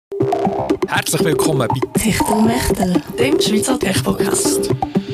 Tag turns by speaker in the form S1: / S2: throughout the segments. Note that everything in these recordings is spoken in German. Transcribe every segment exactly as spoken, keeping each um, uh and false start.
S1: Herzlich willkommen bei
S2: Techtelmechtel, dem Schweizer Tech-Podcast.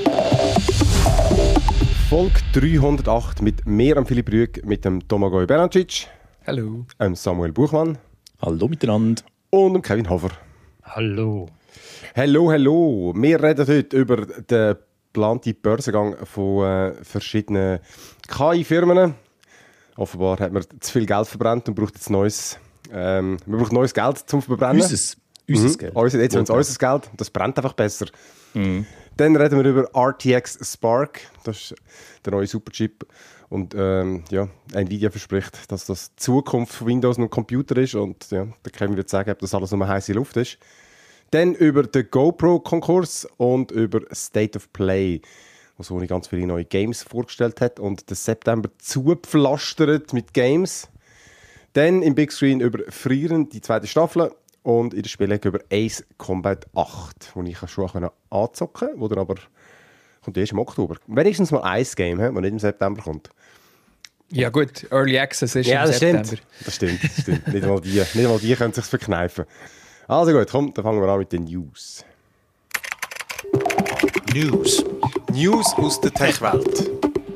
S3: Folge dreihundertacht mit mir, am Philipp Rüegg, mit dem Domagoj Benacic,
S1: Hallo.
S3: dem Samuel Buchmann
S4: Hallo miteinander.
S3: und dem Kevin Hofer.
S5: Hallo.
S3: Hallo, hallo. Wir reden heute über den geplanten Börsengang von äh, verschiedenen K I-Firmen. Offenbar hat man zu viel Geld verbrannt und braucht jetzt neues, ähm, man braucht neues Geld zum Verbrennen.
S4: Unses, unses
S3: Mhm.
S4: Geld.
S3: Unser, jetzt haben wir unser Geld. Das brennt einfach besser. Mhm. Dann reden wir über R T X Spark. Das ist der neue Superchip. Und ähm, ja, Nvidia verspricht, dass das die Zukunft von Windows und Computer ist. Und ja, da können wir sagen, ob das alles nur heiße Luft ist. Dann über den GoPro-Konkurs und über State of Play, wo Sony ganz viele neue Games vorgestellt hat und den September zugepflastert mit Games. Dann im Big Screen über Frieren, die zweite Staffel. Und in der Spielecke über Ace Combat acht, wo ich schon anzocken kann, wo dann aber kommt erst im Oktober. Wenigstens mal ein Game, das nicht im September kommt.
S1: Ja gut, Early Access ist
S3: Ja,
S1: im
S3: das
S1: September.
S3: stimmt. Das stimmt, das stimmt. nicht mal die, nicht mal die können sich verkneifen. Also gut, komm, dann fangen wir an mit den News.
S1: News. News aus der Tech-Welt.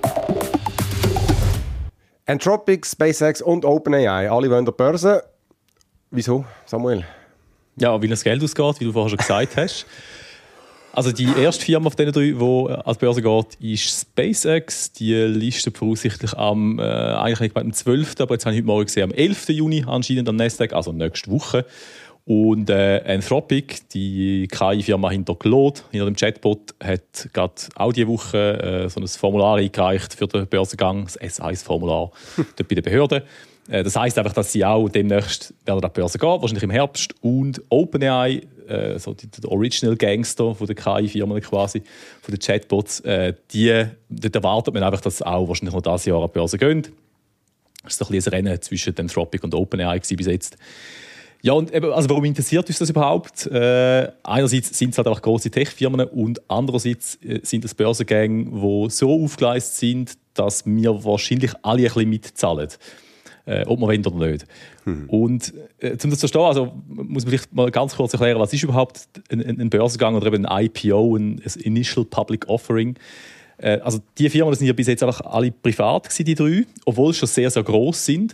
S3: Anthropic, SpaceX und OpenAI, alle wollen an die Börse. Wieso, Samuel?
S4: Ja, weil das Geld ausgeht, wie du vorher schon gesagt hast. Also die erste Firma von diesen drei, die an die Börse geht, ist SpaceX. Die listet voraussichtlich am, äh, eigentlich am zwölften aber jetzt habe ich heute Morgen gesehen, am elften Juni anscheinend am Nasdaq, also nächste Woche. Und äh, Anthropic, die K I-Firma hinter Claude, hinter dem Chatbot, hat gerade auch diese Woche äh, so ein Formular eingereicht für den Börsengang, das S eins Formular, dort bei den Behörden. Äh, das heisst einfach, dass sie auch demnächst werden an die Börse gehen, wahrscheinlich im Herbst. Und OpenAI, äh, so die, der Original Gangster von der K I-Firmen quasi, von den Chatbots, äh, die, dort erwartet man einfach, dass sie auch wahrscheinlich noch dieses Jahr an die Börse gehen. Das war so ein bisschen ein Rennen zwischen Anthropic und OpenAI bis jetzt. Ja, und eben, also warum interessiert uns das überhaupt? Äh, einerseits sind es halt einfach grosse Tech-Firmen und andererseits äh, sind es Börsengänge, die so aufgeleistet sind, dass wir wahrscheinlich alle ein bisschen mitzahlen. Äh, ob man wollen oder nicht. Mhm. Und äh, um das zu verstehen, also, muss man vielleicht mal ganz kurz erklären, was ist überhaupt ein, ein Börsengang oder eben ein I P O, ein, ein Initial Public Offering. Äh, also die Firmen sind ja bis jetzt einfach alle privat gewesen, die drei, obwohl sie schon sehr, sehr gross sind.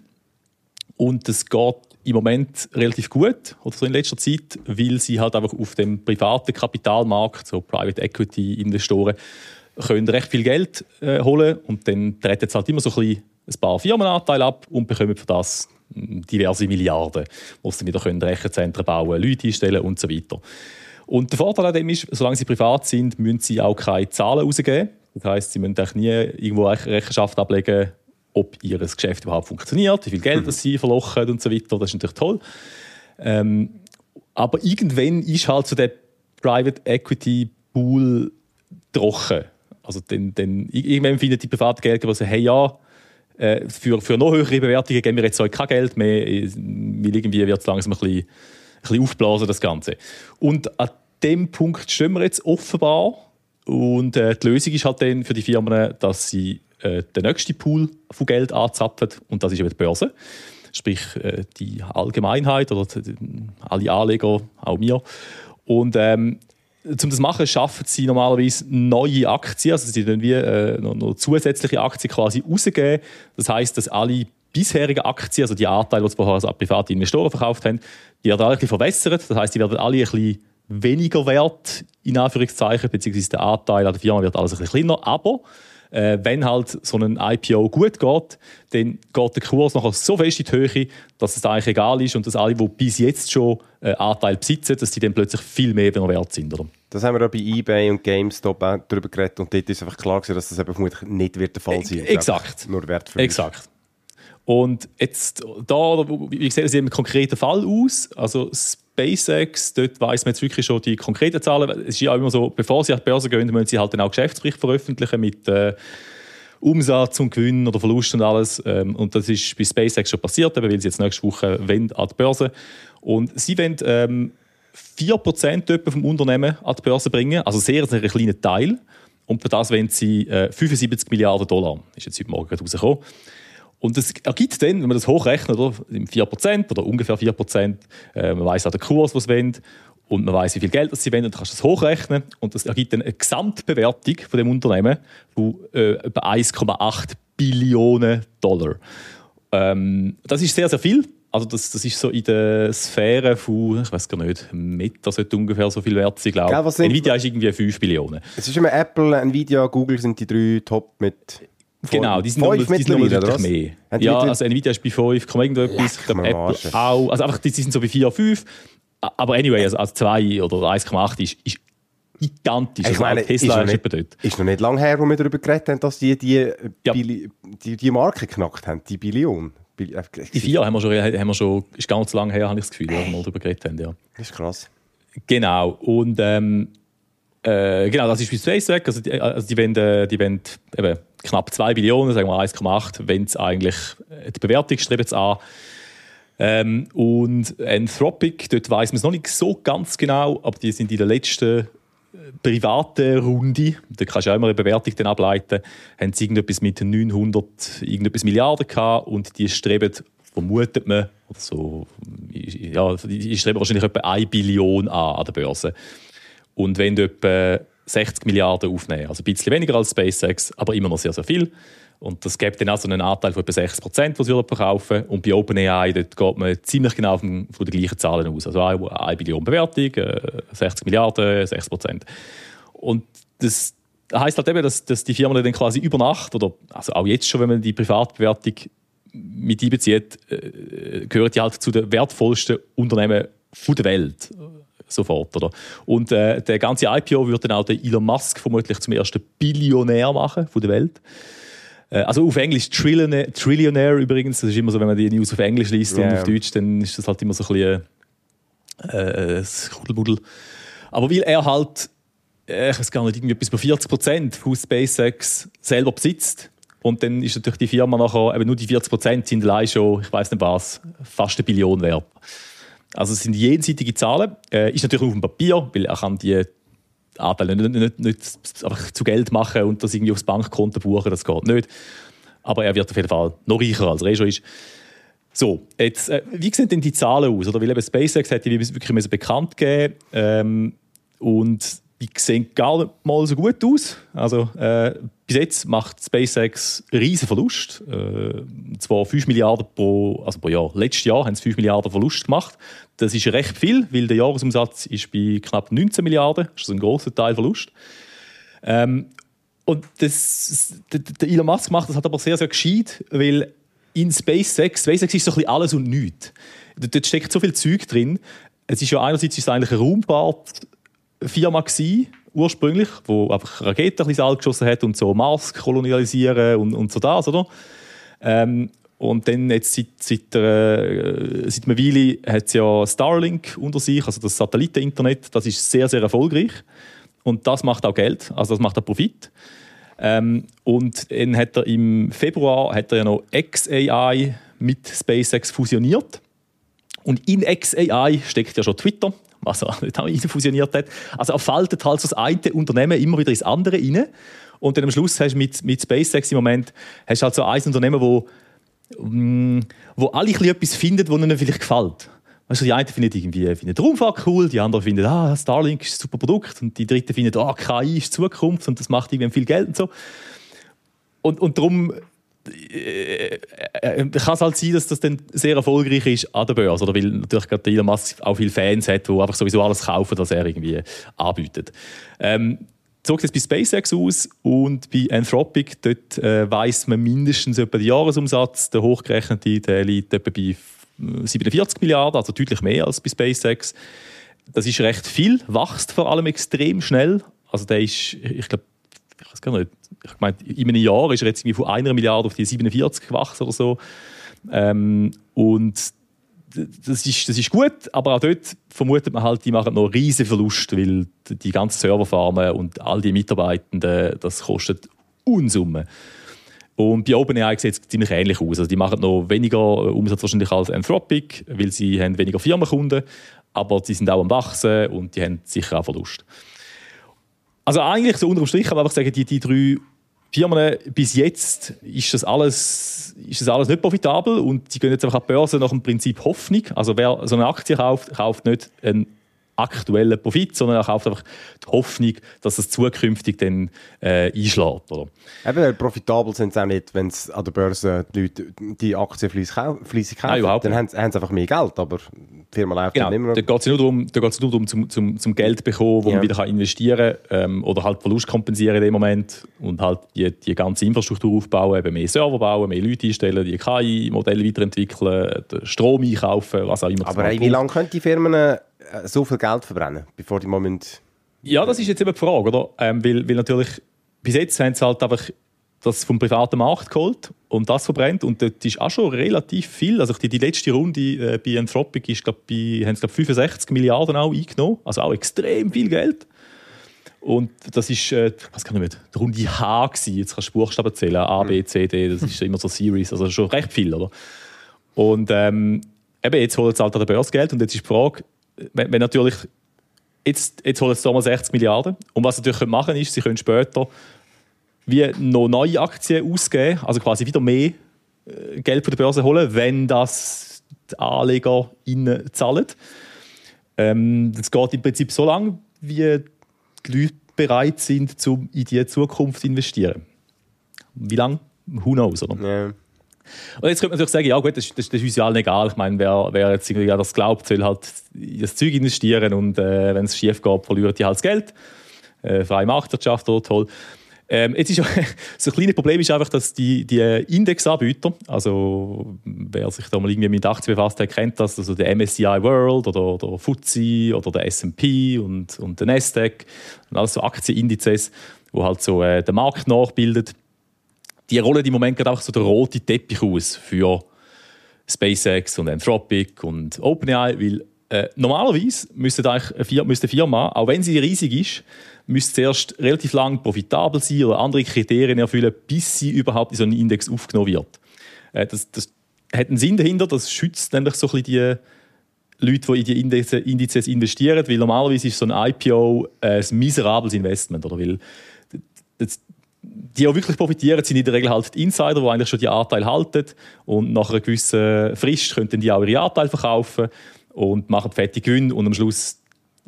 S4: Und das geht im Moment relativ gut, oder so in letzter Zeit, weil sie halt einfach auf dem privaten Kapitalmarkt, so Private Equity Investoren, können recht viel Geld äh, holen und dann treten sie halt immer so ein, bisschen ein paar Firmenanteile ab und bekommen für das diverse Milliarden, wo sie dann wieder können Rechenzentren bauen, Leute einstellen und so weiter. Und der Vorteil an dem ist, solange sie privat sind, müssen sie auch keine Zahlen rausgeben. Das heisst, sie müssen nie irgendwo Rechenschaft ablegen, ob ihr Geschäft überhaupt funktioniert, wie viel Geld mhm. das sie verlochen und so weiter. Das ist natürlich toll. Ähm, aber irgendwann ist halt so der Private Equity Pool trocken. Also dann, dann, irgendwann findet die private Geldgeber so, hey ja, äh, für, für noch höhere Bewertungen geben wir jetzt euch kein Geld mehr, weil irgendwie wird es langsam ein bisschen, ein bisschen aufblasen, das Ganze. Und an dem Punkt stehen wir jetzt offenbar. Und äh, die Lösung ist halt dann für die Firmen, dass sie äh, den nächsten Pool von Geld anzapfen und das ist eben die Börse. Sprich, äh, die Allgemeinheit oder die, alle Anleger, auch wir. Und ähm, um das zu machen, schaffen sie normalerweise neue Aktien, also sie dann wie äh, noch, noch zusätzliche Aktien quasi rausgeben. Das heisst, dass alle bisherigen Aktien, also die Anteile, die sie vorher als private Investoren verkauft haben, die werden alle ein bisschen verwässert. Das heisst, die werden alle ein bisschen weniger wert, in Anführungszeichen, beziehungsweise der Anteil an der Firma wird alles ein bisschen kleiner. Aber äh, wenn halt so ein I P O gut geht, dann geht der Kurs nachher so fest in die Höhe, dass es eigentlich egal ist und dass alle, die bis jetzt schon äh, Anteil besitzen, dass die dann plötzlich viel mehr wert sind. Oder?
S3: Das haben wir auch bei eBay und GameStop auch darüber geredet und dort ist einfach klar gewesen, dass das eben vermutlich nicht wird der Fall sein wird.
S4: Exakt.
S3: Nur Wert für
S4: Exakt. Und jetzt, da, wie sieht das in einem konkreten Fall aus? Also SpaceX, dort weiss man jetzt wirklich schon die konkreten Zahlen. Es ist ja auch immer so, bevor sie an die Börse gehen, müssen sie halt dann auch Geschäftsbericht veröffentlichen mit äh, Umsatz und Gewinn oder Verlust und alles. Ähm, und das ist bei SpaceX schon passiert, weil sie jetzt nächste Woche wollen an die Börse. Und sie wollen ähm, vier Prozent vom Unternehmen an die Börse bringen, also sehr, sehr ein kleiner Teil. Und für das wollen sie äh, fünfundsiebzig Milliarden Dollar. Das ist jetzt heute Morgen rausgekommen. Und das ergibt dann, wenn man das hochrechnet, oder, vier Prozent oder ungefähr vier Prozent, äh, man weiss auch den Kurs, den sie wollen, und man weiss, wie viel Geld sie wollen, und dann kannst du das hochrechnen und das ergibt dann eine Gesamtbewertung von dem Unternehmen von äh, etwa eins Komma acht Billionen Dollar. Ähm, das ist sehr, sehr viel. Also das, das ist so in der Sphäre von, ich weiß gar nicht, Meta sollte ungefähr so viel wert sein, glaube ich. Ja, Nvidia ist irgendwie fünf Billionen.
S3: Es ist immer Apple, Nvidia, Google sind die drei Top mit...
S4: Genau, die sind noch deutlich mehr. Ja, also Nvidia ist bei fünf, irgendetwas. Ich glaube, Apple auch. Also einfach, die sind so bei vier, fünf. Aber anyway, also zwei oder eins Komma acht ist, ist gigantisch.
S3: Ich meine, Tesla ist, ist, nicht, dort. Ist noch nicht lange her, wo wir darüber geredet haben, dass die die, ja. die, die, die Marke geknackt haben, die Billion.
S4: Die vier haben wir schon, haben wir schon ist ganz lange her, habe ich das Gefühl, wo wir darüber geredet haben. Ja.
S3: Das ist krass.
S4: Genau. Und ähm, äh, genau, das ist bei SpaceX. Also die, also die wollen, die wollen eben knapp zwei Billionen, sagen wir eins Komma acht, wenn es eigentlich die Bewertung streben es an. Ähm, und Anthropic, dort weiss man es noch nicht so ganz genau, aber die sind in der letzten privaten Runde, da kannst du auch immer eine Bewertung dann ableiten, haben sie irgendetwas mit neunhundert irgendetwas Milliarden gehabt und die streben, vermutet man, oder so, ja, die streben wahrscheinlich etwa eine Billion an an der Börse. Und wenn etwa sechzig Milliarden aufnehmen, also ein bisschen weniger als SpaceX, aber immer noch sehr, sehr viel. Und das gibt dann auch so einen Anteil von etwa sechs Prozent, was wir verkaufen. Und bei OpenAI dort geht man ziemlich genau von, von den gleichen Zahlen aus. Also eine Billion Bewertung, sechzig Milliarden, sechs Prozent. Und das heisst halt eben, dass, dass die Firmen dann quasi über Nacht, oder also auch jetzt schon, wenn man die Privatbewertung mit einbezieht, äh, gehören die halt zu den wertvollsten Unternehmen der Welt. Sofort, oder? Und äh, der ganze I P O würde dann auch den Elon Musk vermutlich zum ersten Billionär machen von der Welt. Also auf Englisch Trillionaire, Trillionaire übrigens, das ist immer so, wenn man die News auf Englisch liest yeah. und auf Deutsch, dann ist das halt immer so ein bisschen äh, Kuddelbuddel. Aber weil er halt, äh, ich weiß gar nicht, irgendwie etwas bei vierzig Prozent von SpaceX selber besitzt und dann ist natürlich die Firma nachher, eben nur die vierzig Prozent sind allein schon, ich weiß nicht was, fast eine Billion wert. Also es sind jenseitige Zahlen, äh, ist natürlich auf dem Papier, weil er kann die Anteile nicht, nicht, nicht einfach zu Geld machen und das irgendwie aufs Bankkonto buchen, das geht nicht. Aber er wird auf jeden Fall noch reicher, als er eh schon ist. So, jetzt, äh, wie sehen denn die Zahlen aus? Oder? Weil eben SpaceX hat die wirklich bekannt gegeben ähm, und die sehen gar nicht mal so gut aus. Also, äh, bis jetzt macht SpaceX einen riesen Verlust. Äh, und zwar fünf Milliarden pro, also pro Jahr. Letztes Jahr haben sie fünf Milliarden Verlust gemacht. Das ist recht viel, weil der Jahresumsatz ist bei knapp neunzehn Milliarden. Das ist ein grosser Teil Verlust. Ähm, und das, der Elon Musk macht das halt aber sehr, sehr gescheit, weil in SpaceX, SpaceX ist so ein bisschen alles und nichts. Dort steckt so viel Zeug drin. Es ist ja einerseits ist es eigentlich eine Raumfahrtfirma gewesen, ursprünglich, wo einfach Raketen ins All geschossen hat und so Mars kolonialisieren und, und so das, oder? Ähm, und dann jetzt seit, seit, äh, seit einer Weile hat es ja Starlink unter sich, also das Satelliteninternet, das ist sehr, sehr erfolgreich. Und das macht auch Geld, also das macht auch Profit. Ähm, und dann hat er im Februar hat er ja noch X A I mit SpaceX fusioniert. Und in X A I steckt ja schon Twitter, was er nicht auch fusioniert hat. Also er faltet halt so das eine Unternehmen immer wieder ins andere rein. Und dann am Schluss hast du mit, mit SpaceX im Moment hast halt so ein Unternehmen, wo, wo alle etwas finden, was ihnen vielleicht gefällt. Weißt du, die einen finden irgendwie finden die Raumfahrt cool, die anderen finden, ah, Starlink ist ein super Produkt und die dritten finden, ah, K I ist die Zukunft und das macht irgendwie viel Geld und so. Und, und darum äh, äh, kann es halt sein, dass das dann sehr erfolgreich ist an der Börse, oder weil natürlich gerade Elon Musk auch viele Fans hat, die einfach sowieso alles kaufen, was er irgendwie anbietet. Ähm, so sieht es bei SpaceX aus und bei Anthropic, dort äh, weiss man mindestens etwa den Jahresumsatz, der hochgerechnete, der liegt etwa bei siebenundvierzig Milliarden, also deutlich mehr als bei SpaceX. Das ist recht viel, wächst vor allem extrem schnell. Also der ist, ich glaube, ich weiß gar nicht, ich meine, in einem Jahr ist er jetzt von einer Milliarde auf die siebenundvierzig gewachsen oder so. Ähm, und das ist, das ist gut, aber auch dort vermutet man halt, die machen noch riesen Verlust, weil die ganzen Serverfarmen und all die Mitarbeitenden, das kostet Unsummen. Und bei OpenAI sieht es ziemlich ähnlich aus. Also die machen noch weniger Umsatz wahrscheinlich als Anthropic, weil sie haben weniger Firmenkunden, aber sie sind auch am Wachsen und die haben sicher auch Verlust. Also eigentlich so unterm Strich kann man einfach sagen, die, die drei Firmen, bis jetzt ist das, alles, ist das alles nicht profitabel und sie gehen jetzt einfach an die Börse nach dem Prinzip Hoffnung. Also wer so eine Aktie kauft, kauft nicht einen aktuellen Profit, sondern er kauft einfach die Hoffnung, dass es zukünftig dann äh, einschlägt. Oder?
S3: Eben, weil profitabel sind sie auch nicht, wenn es an der Börse die Leute die Aktien fleissig kaufen.
S4: Nein,
S3: dann haben sie, haben sie einfach mehr Geld, aber die Firma läuft
S4: genau,
S3: dann immer noch.
S4: Da geht es nur darum, da geht's nur darum zum, zum, zum Geld bekommen, wo
S3: ja.
S4: man wieder kann investieren kann ähm, oder halt Verlust kompensieren in dem Moment und halt die, die ganze Infrastruktur aufbauen, eben mehr Server bauen, mehr Leute einstellen, die K I-Modelle weiterentwickeln, den Strom einkaufen, was auch immer.
S3: Aber ey, wie lange können die Firmen so viel Geld verbrennen, bevor die Moment...
S4: Ja, das ist jetzt eben die Frage, oder? Ähm, weil, weil natürlich, bis jetzt haben sie halt einfach das vom privaten Markt geholt und das verbrennt und dort ist auch schon relativ viel. Also die, die letzte Runde äh, bei Anthropic ist, glaub, bei, haben sie glaub, fünfundsechzig Milliarden auch eingenommen, also auch extrem viel Geld. Und das ist, äh, was kann ich nicht, die Runde H gewesen. Jetzt kannst du Buchstaben zählen, A, B, C, D, das ist immer so Series, also schon recht viel, oder? Und ähm, eben, jetzt holen sie halt an der Börse Geld und jetzt ist die Frage, wenn, wenn natürlich, jetzt, jetzt holen sie mal sechzig Milliarden und was sie natürlich machen können, ist, sie können später wie noch neue Aktien ausgeben, also quasi wieder mehr Geld von der Börse holen, wenn das die Anleger ihnen zahlen. Ähm, das geht im Prinzip so lange, wie die Leute bereit sind, um in die Zukunft zu investieren. Wie lange? Who knows, oder?
S3: Yeah.
S4: Und jetzt könnte man natürlich sagen, ja gut, das, das, das ist uns ja allen egal. Ich meine, wer, wer jetzt irgendwie das glaubt, soll halt in das Zeug investieren und äh, wenn es schief geht, verlieren die halt das Geld. Äh, freie Marktwirtschaft, oder toll. Ähm, jetzt ist ja, so ein kleines Problem ist einfach, dass die, die Indexanbieter, also wer sich da mal irgendwie mit Aktien befasst hat, kennt das, also der M S C I World oder der F T S E oder der S and P und, und der Nasdaq und alles so Aktienindizes, die halt so äh, den Markt nachbilden. Die rollen im Moment gerade auch so den roten Teppich aus für SpaceX und Anthropic und OpenAI, weil äh, normalerweise müsste eine Firma, auch wenn sie riesig ist, müsste zuerst relativ lang profitabel sein oder andere Kriterien erfüllen, bis sie überhaupt in so einen Index aufgenommen wird. Äh, das, das hat einen Sinn dahinter, das schützt nämlich so ein bisschen die Leute, die in die Indizes, Indizes investieren, weil normalerweise ist so ein I P O ein miserables Investment, oder? Weil das, die auch wirklich profitieren, sind in der Regel halt die Insider, die eigentlich schon die Anteile halten und nach einer gewissen Frist könnten die auch ihre Anteile verkaufen und machen fette Gewinne und am Schluss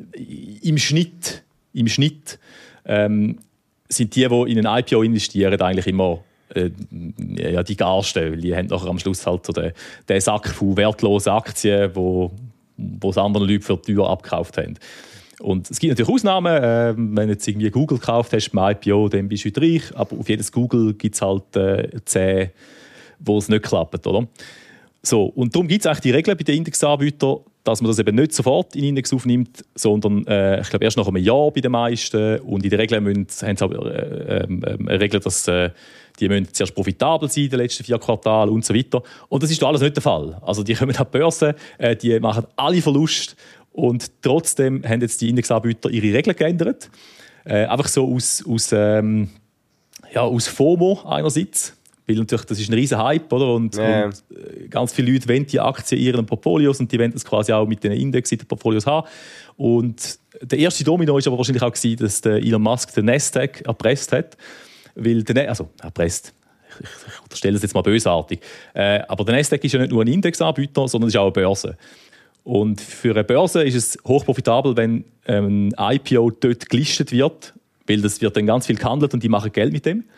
S4: im Schnitt, im Schnitt ähm, sind die, die in einen I P O investieren, eigentlich immer äh, ja, die Garsten, weil die haben nachher am Schluss halt so den, den Sack von wertlosen Aktien, wo, wo es anderen Leute für teuer abgekauft haben. Und es gibt natürlich Ausnahmen, äh, wenn du jetzt irgendwie Google gekauft hast beim I P O, dann bist du heute reich, aber auf jedes Google gibt es halt äh, zehn, wo es nicht klappt, oder? So, und darum gibt es eigentlich die Regeln bei den Indexanbietern, dass man das eben nicht sofort in den Index aufnimmt, sondern äh, ich glaube erst nach einem Jahr bei den meisten. Und in der Regel müssen, haben sie aber äh, äh, eine Regel, dass äh, die müssen zuerst profitabel sein in den letzten vier Quartalen und so weiter. Und das ist da alles nicht der Fall. Also die kommen an die Börse, äh, die machen alle Verluste und trotzdem haben jetzt die Indexanbieter ihre Regeln geändert. Äh, einfach so aus, aus, ähm, ja, aus FOMO einerseits. Weil natürlich, das ist ein riesen Hype, oder? Und,
S3: yeah.
S4: und ganz viele Leute wollen die Aktien in ihren Portfolios und die wollen das quasi auch mit den Index in den Portfolios haben. Und der erste Domino war aber wahrscheinlich auch gewesen, dass der Elon Musk den Nasdaq erpresst hat. Weil der, also erpresst, ich, ich unterstelle das jetzt mal bösartig. Äh, aber der Nasdaq ist ja nicht nur ein Indexanbieter, sondern ist auch eine Börse. Und für eine Börse ist es hochprofitabel, wenn ein I P O dort gelistet wird, weil das wird dann ganz viel gehandelt und die machen Geld mit dem.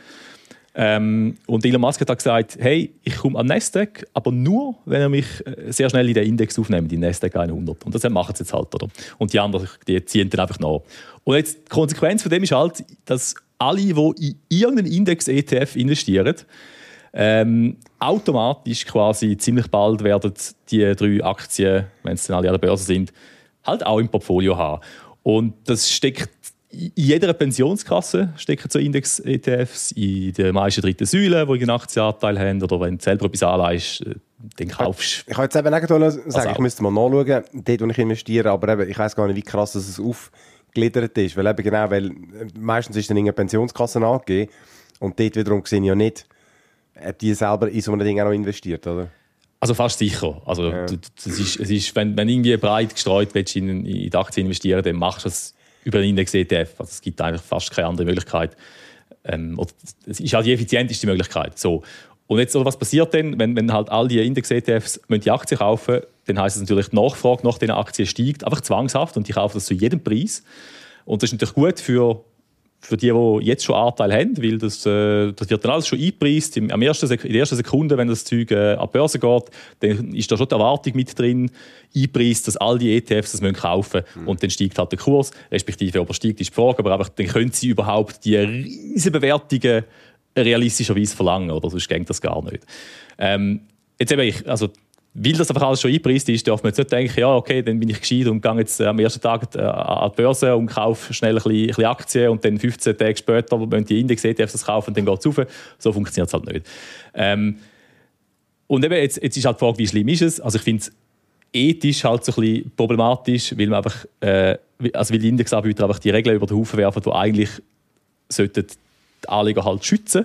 S4: Ähm, und Elon Musk hat gesagt, hey, ich komme an Nasdaq, aber nur, wenn er mich sehr schnell in den Index aufnimmt, in Nasdaq hundert. Und das machen sie jetzt halt, oder? Und die anderen, die ziehen dann einfach nach. Und jetzt die Konsequenz von dem ist halt, dass alle, die in irgendeinen Index-E T F investieren, ähm, automatisch quasi ziemlich bald werden die drei Aktien, wenn sie dann alle an der Börse sind, halt auch im Portfolio haben. Und das steckt in jeder Pensionskasse stecken so Index-E T Fs, in den meisten dritten Säulen, die einen Aktienanteil haben, oder wenn du selber etwas anleihst, dann kaufst du.
S3: Ich kann jetzt eben nicht sagen,
S4: also
S3: ich müsste mal nachschauen, dort, wo ich investiere, aber eben, ich weiss gar nicht, wie krass das aufgegliedert ist, weil eben genau, weil meistens ist dann eine Pensionskasse angegeben und dort wiederum sehe ich ja nicht, ob die selber in so einem Ding auch noch investiert, oder?
S4: Also fast sicher. Also,
S3: ja.
S4: du, das ist, es ist, wenn du irgendwie breit gestreut willst, in, in die Aktien investieren, dann machst du das über einen Index-E T F. Also es gibt eigentlich fast keine andere Möglichkeit. ähm, oder, es ist halt die effizienteste Möglichkeit. So. Und jetzt, was passiert denn, wenn, wenn halt all die Index-E T Fs die Aktien kaufen, dann heisst es natürlich, die Nachfrage nach diesen Aktien steigt, einfach zwangshaft, und die kaufen das zu jedem Preis. Und das ist natürlich gut für, für die, die jetzt schon Anteil haben, weil das, äh, das wird dann alles schon eingepreist. Im, am ersten Sek- in der ersten Sekunde, wenn das Zeug äh, an die Börse geht, dann ist da schon die Erwartung mit drin, eingepreist, dass all die E T Fs das müssen kaufen müssen. Mhm. Und dann steigt halt der Kurs, respektive übersteigt ist die Frage, aber einfach, dann können sie überhaupt die riesen Bewertungen realistischerweise verlangen, oder sonst geht das gar nicht. Ähm, jetzt eben ich, also, weil das einfach alles schon eingepreist ist, darf man jetzt nicht denken, ja, okay, dann bin ich gescheit und gehe jetzt am ersten Tag an die Börse und kaufe schnell ein bisschen, ein bisschen Aktien und dann fünfzehn Tage später, wenn die Index-E T Fs das kaufen, dann geht es rauf. So funktioniert es halt nicht. Ähm, und eben, jetzt, jetzt ist halt die Frage, wie schlimm ist es? Also ich finde es ethisch halt so ein bisschen problematisch, weil man einfach, äh, also weil die Indexanbieter einfach die Regeln über den Haufen werfen, die eigentlich sollten die Anleger halt schützen.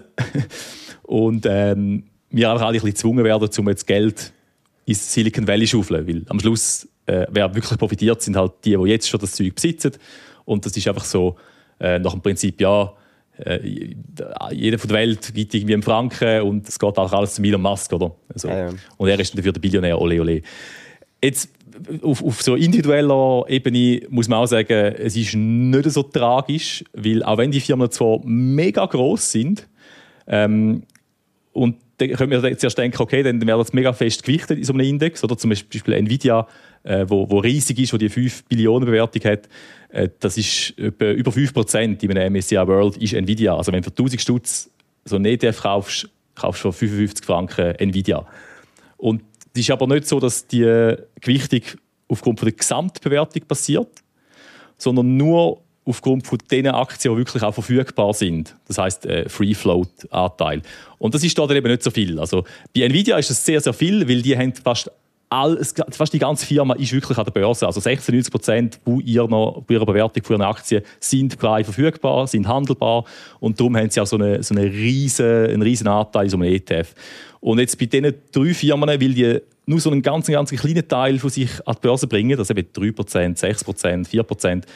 S4: Und ähm, wir einfach alle ein bisschen gezwungen werden, um jetzt Geld ins Silicon Valley schaufeln. Weil am Schluss, äh, wer wirklich profitiert, sind halt die, die jetzt schon das Zeug besitzen. Und das ist einfach so, äh, nach dem Prinzip, ja, äh, jeder von der Welt gibt irgendwie einen Franken und es geht auch alles zu Elon Musk, oder? Also,
S3: ja, ja.
S4: Und er ist dafür der Billionär, ole ole. Jetzt, auf, auf so individueller Ebene muss man auch sagen, es ist nicht so tragisch, weil auch wenn die Firmen zwar mega gross sind, ähm, und dann können wir zuerst denken, okay, dann werden sie mega fest gewichtet in so einem Index, oder zum Beispiel Nvidia, äh, wo, wo riesig ist, wo die fünf Billionen Bewertung hat, äh, das ist etwa über fünf Prozent in einem M S C I World ist Nvidia. Also wenn du für tausend Stutz so einen E T F kaufst, kaufst du für fünfundfünfzig Franken Nvidia. Und es ist aber nicht so, dass die Gewichtung aufgrund von der Gesamtbewertung passiert, sondern nur aufgrund von den Aktien, die wirklich auch verfügbar sind. Das heisst, äh, Free-Float-Anteil. Und das ist da dann eben nicht so viel. Also, bei Nvidia ist das sehr, sehr viel, weil die haben fast, all, fast die ganze Firma ist wirklich an der Börse. Also sechsundneunzig Prozent von ihrer, ihrer Bewertung von ihren Aktien sind frei verfügbar, sind handelbar. Und darum haben sie auch so, eine, so eine riesen, einen riesen Anteil in so einem E T F. Und jetzt bei diesen drei Firmen, weil die nur so einen ganz, ganz kleinen Teil von sich an die Börse bringen, das eben drei Prozent, sechs Prozent, vier Prozent,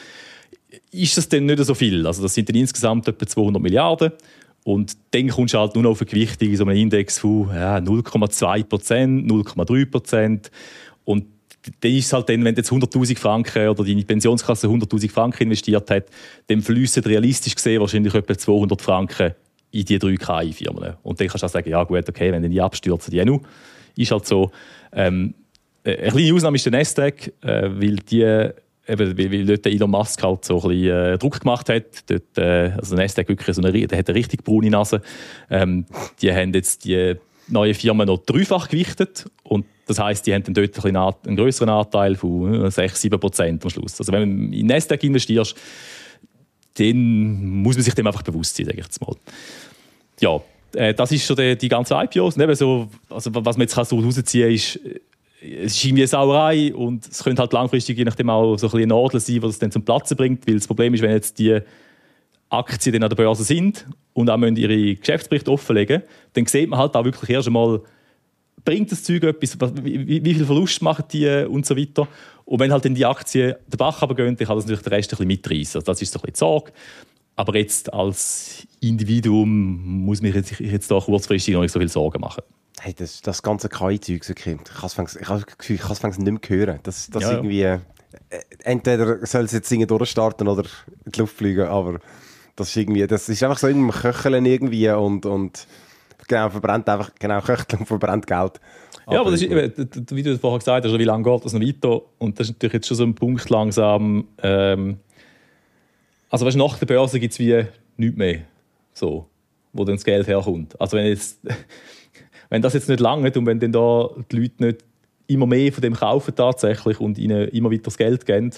S4: ist das dann nicht so viel. Also das sind dann insgesamt etwa zweihundert Milliarden. Und dann kommst du halt nur noch auf eine Gewichtung in so einem Index von ja, null Komma zwei Prozent, null Komma drei Prozent. Und dann ist es halt dann, wenn du jetzt hunderttausend Franken oder deine Pensionskasse hunderttausend Franken investiert hat, dann fließen realistisch gesehen wahrscheinlich etwa zweihundert Franken in die drei K I-Firmen. Und dann kannst du auch sagen, ja gut, okay, wenn die abstürzen, die auch noch. Ist halt so. Ähm, eine kleine Ausnahme ist der Nasdaq, äh, weil die Eben, weil, weil dort Elon Musk halt so ein bisschen äh, Druck gemacht hat. Dort, äh, also der Nasdaq wirklich so eine, der hat eine richtig braune Nase. Ähm, die haben jetzt die neue Firma noch dreifach gewichtet. Und das heisst, die haben dann dort ein einen, einen grösseren Anteil von äh, sechs bis sieben Prozent am Schluss. Also wenn du in Nasdaq investierst, dann muss man sich dem einfach bewusst sein, sage ich jetzt mal. Ja, äh, das ist so die, die ganze I P Os. Und eben so, also was man jetzt so rausziehen kann, ist, es ist irgendwie eine Sauerei und es könnte halt langfristig je nachdem auch so ein bisschen eine Nadel sein, was es dann zum Platzen bringt, weil das Problem ist, wenn jetzt die Aktien dann an der Börse sind und auch ihre Geschäftsberichte offenlegen, dann sieht man halt auch wirklich erst einmal, bringt das Zeug etwas, wie, wie viel Verlust machen die und so weiter. Und wenn halt dann die Aktien den Bach runtergehen, dann kann das natürlich den Rest ein bisschen mitreißen. Also das ist so ein bisschen die Sorge. Aber jetzt als Individuum muss mich jetzt, jetzt da kurzfristig noch nicht so viel Sorgen machen.
S3: Hey, das, das ganze K I-Zeug, so Kind. Ich habe das Gefühl, ich kann es nicht mehr hören. Das, das
S4: ja,
S3: irgendwie, äh, entweder soll es jetzt durchstarten oder in die Luft fliegen, aber das ist irgendwie, das ist einfach so in einem Köcheln irgendwie und, und genau, verbrennt einfach, genau, Köcheln und verbrennt Geld.
S4: Ja, aber, aber das ist, eben, wie du vorher gesagt hast, wie lange geht das noch weiter? Und das ist natürlich jetzt schon so ein Punkt langsam, ähm, also weißt, nach der Börse gibt es wie nichts mehr, so, wo dann das Geld herkommt. Also wenn jetzt wenn das jetzt nicht lange und wenn dann da die Leute nicht immer mehr von dem kaufen tatsächlich und ihnen immer weiter das Geld geben,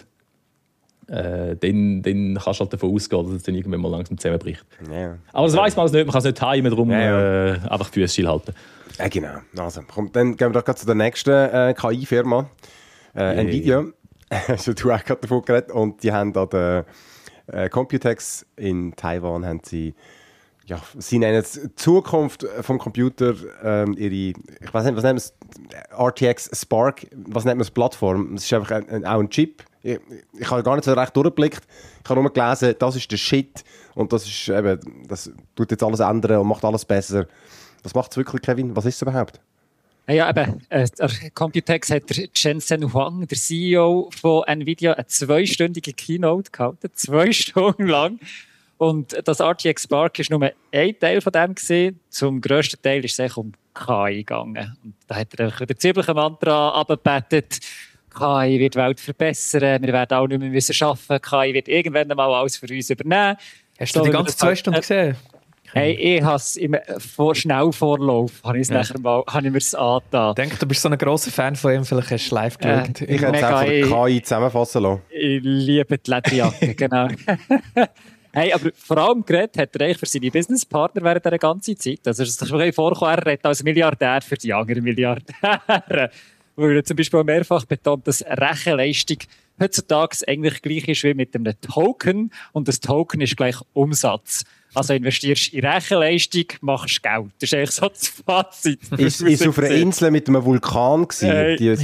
S4: äh, dann, dann kannst du halt davon ausgehen, dass es dann irgendwann mal langsam zusammenbricht. Ja. Aber das weiss man also nicht, man kann es nicht timen, darum ja, ja. Äh, einfach die Füße stillhalten.
S3: Ja, genau. Also, komm, dann gehen wir doch zu der nächsten äh, K I-Firma, äh, yeah. Nvidia. Also, du hast gerade davon geredet und die haben an der äh, Computex in Taiwan haben sie ja, sie nennen es Zukunft vom Computer, ähm, ihre, ich weiß nicht, was nennen wir es, R T X Spark, was nennt man es, Plattform? Es ist einfach ein, ein, auch ein Chip ich, ich habe gar nicht so recht durchgeblickt. Ich habe nur gelesen, das ist der Shit und das ist eben, das tut jetzt alles ändern und macht alles besser. Was macht es wirklich, Kevin? Was ist es überhaupt?
S5: Ja, eben, äh, der Computex hat der Jensen Huang, der C E O von Nvidia, eine zweistündige Keynote gehalten, zwei Stunden lang. Und das R T X Spark war nur ein Teil von dem gewesen. Zum grössten Teil ist es um K I gegangen. Und da hat er den üblichen Mantra abgebettet. K I wird die Welt verbessern, wir werden auch nicht mehr müssen arbeiten, K I wird irgendwann einmal alles für uns übernehmen.
S1: Hast du so, die ganze zwei Stunden gesehen?
S5: Hey, ich habe es im Vor- Schnellvorlauf, habe ich es ja. nachher mal, habe ich mir es angetan.
S1: Ich denke, du bist so ein grosser Fan von ihm, vielleicht hast du live geschaut.
S3: Äh, ich hätte es einfach K I zusammenfassen lassen.
S5: Ich liebe die Lederjacke, genau. Hey, aber vor allem geredet hat er eigentlich für seine Businesspartner während dieser ganzen Zeit. Also es ist doch schon vorgekommen, er redet als Milliardär für die anderen Milliardäre. Weil er zum Beispiel auch mehrfach betont, dass Rechenleistung heutzutage eigentlich gleich ist wie mit einem Token und das Token ist gleich Umsatz. Also investierst in Rechenleistung, machst Geld. Das ist eigentlich so das Fazit.
S3: Ist es auf einer Insel mit einem Vulkan gewesen?
S5: Hey. Die...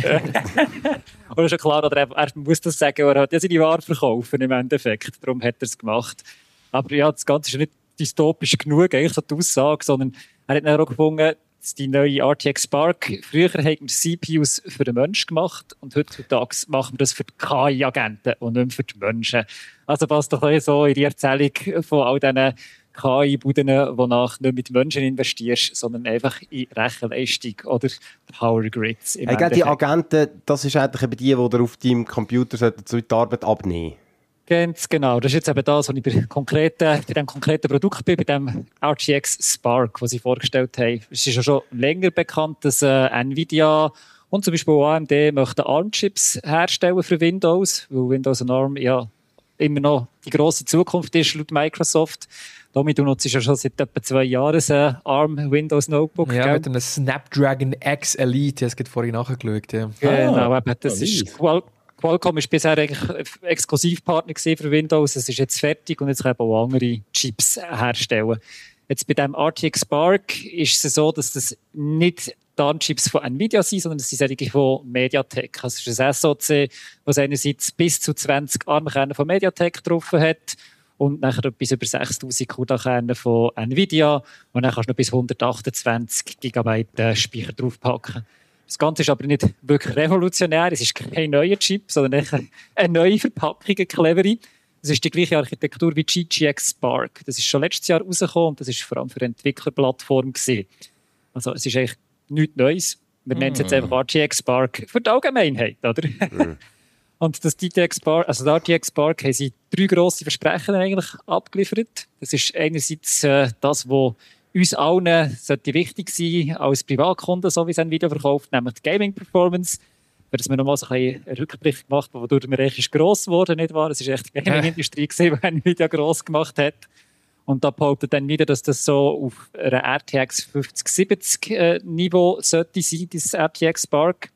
S5: Und ist ja klar, oder er, er muss das sagen, er hat ja seine Ware verkaufen im Endeffekt. Darum hat er es gemacht. Aber ja, das Ganze ist ja nicht dystopisch genug, eigentlich so die Aussage, sondern er hat dann auch gefunden, die neue R T X Spark. Früher haben wir C P Us für den Menschen gemacht und heutzutage machen wir das für die K I-Agenten und nicht mehr für die Menschen. Also passt doch so in die Erzählung von all diesen K I-Buden, wonach nicht mit Menschen investierst, sondern einfach in Rechenleistung oder Power Grids. Im
S3: hey, die Agenten, das ist eigentlich eben die, die auf deinem Computer so die Arbeit abnehmen.
S5: Ganz genau. Das ist jetzt eben das, was ich bei, konkreten, bei dem konkreten Produkt bin, bei dem R T X Spark, was sie vorgestellt haben. Es ist ja schon länger bekannt, dass äh, Nvidia und zum Beispiel A M D möchten ARM-Chips herstellen für Windows, weil Windows und ARM ja immer noch die grosse Zukunft ist, laut Microsoft. Damit du nutzt ja schon seit etwa zwei Jahren ein ARM Windows Notebook.
S1: Ja,
S5: gell?
S1: mit einem Snapdragon X Elite, ich habe es vorhin nachgeschaut. Ja.
S5: Genau,
S1: ah,
S5: eben, das ist Qual- Qualcomm war bisher eigentlich Exklusivpartner für Windows. Es ist jetzt fertig und jetzt können auch andere Chips herstellen. Jetzt bei dem R T X Spark ist es so, dass das nicht die ARM-Chips von Nvidia sind, sondern es sind solche von Mediatek. Also es ist ein S O C, das einerseits bis zu zwanzig ARM-Kerne von Mediatek drauf hat und nachher bis über sechstausend CUDA-Kerne von Nvidia und dann kannst du noch bis hundertachtundzwanzig Gigabyte Speicher draufpacken. Das Ganze ist aber nicht wirklich revolutionär. Es ist kein neuer Chip, sondern eine neue Verpackung, eine clevere. Es ist die gleiche Architektur wie G G X Spark. Das ist schon letztes Jahr rausgekommen und das ist vor allem für Entwicklerplattformen gewesen. Also es ist eigentlich nichts Neues. Wir mm. nennen es jetzt einfach R T X Spark für die Allgemeinheit, oder? Mm. Und das D T X Spark, also das R T X Spark, haben sie drei grosse Versprechen eigentlich abgeliefert. Das ist einerseits äh, das, was uns allen sollte wichtig sein als Privatkunden, so wie es Nvidia verkauft, nämlich die Gaming-Performance. Weil wir nochmal so ein einen Rückblick gemacht haben, wodurch wir echt gross geworden, nicht wahr? Es war echt die Gaming-Industrie, die Nvidia gross gemacht hat. Und da behauptet dann wieder, dass das so auf einer R T X fünfzig siebzig äh, Niveau sollte sein, das R T X Spark.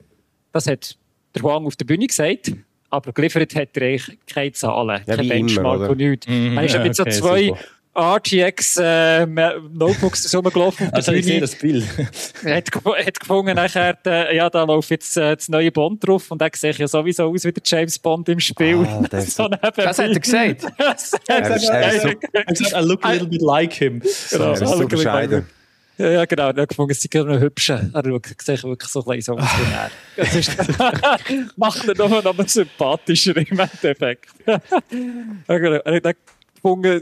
S5: Das hat der Huang auf der Bühne gesagt, aber geliefert hat er eigentlich keine Zahlen,
S3: ja,
S5: kein Benchmark und nichts.
S4: Mhm.
S5: Er ist ja, mit so
S4: okay,
S5: zwei
S4: super.
S5: R T X äh, Notebooks rumgelaufen.
S4: Also ich sehe das Bild.
S5: Er hat, hat gefunden, nachher, äh, ja, da läuft jetzt äh, das neue Bond drauf und der sieht ja sowieso aus wie der James Bond im Spiel.
S3: Ah, das,
S5: so
S1: das hat er gesagt.
S5: das
S3: er ist, er ist so,
S4: Er sagt, I look a little bit like him.
S5: Genau,
S3: er ist so bescheiden.
S5: Ja, ja, genau. Er hat gefunden, es ist ein hübscher. Er sieht wirklich so klein so aus wie er. Das ist, macht ihn noch, noch mal sympathischer im Endeffekt. Ja, genau. Er hat gefunden,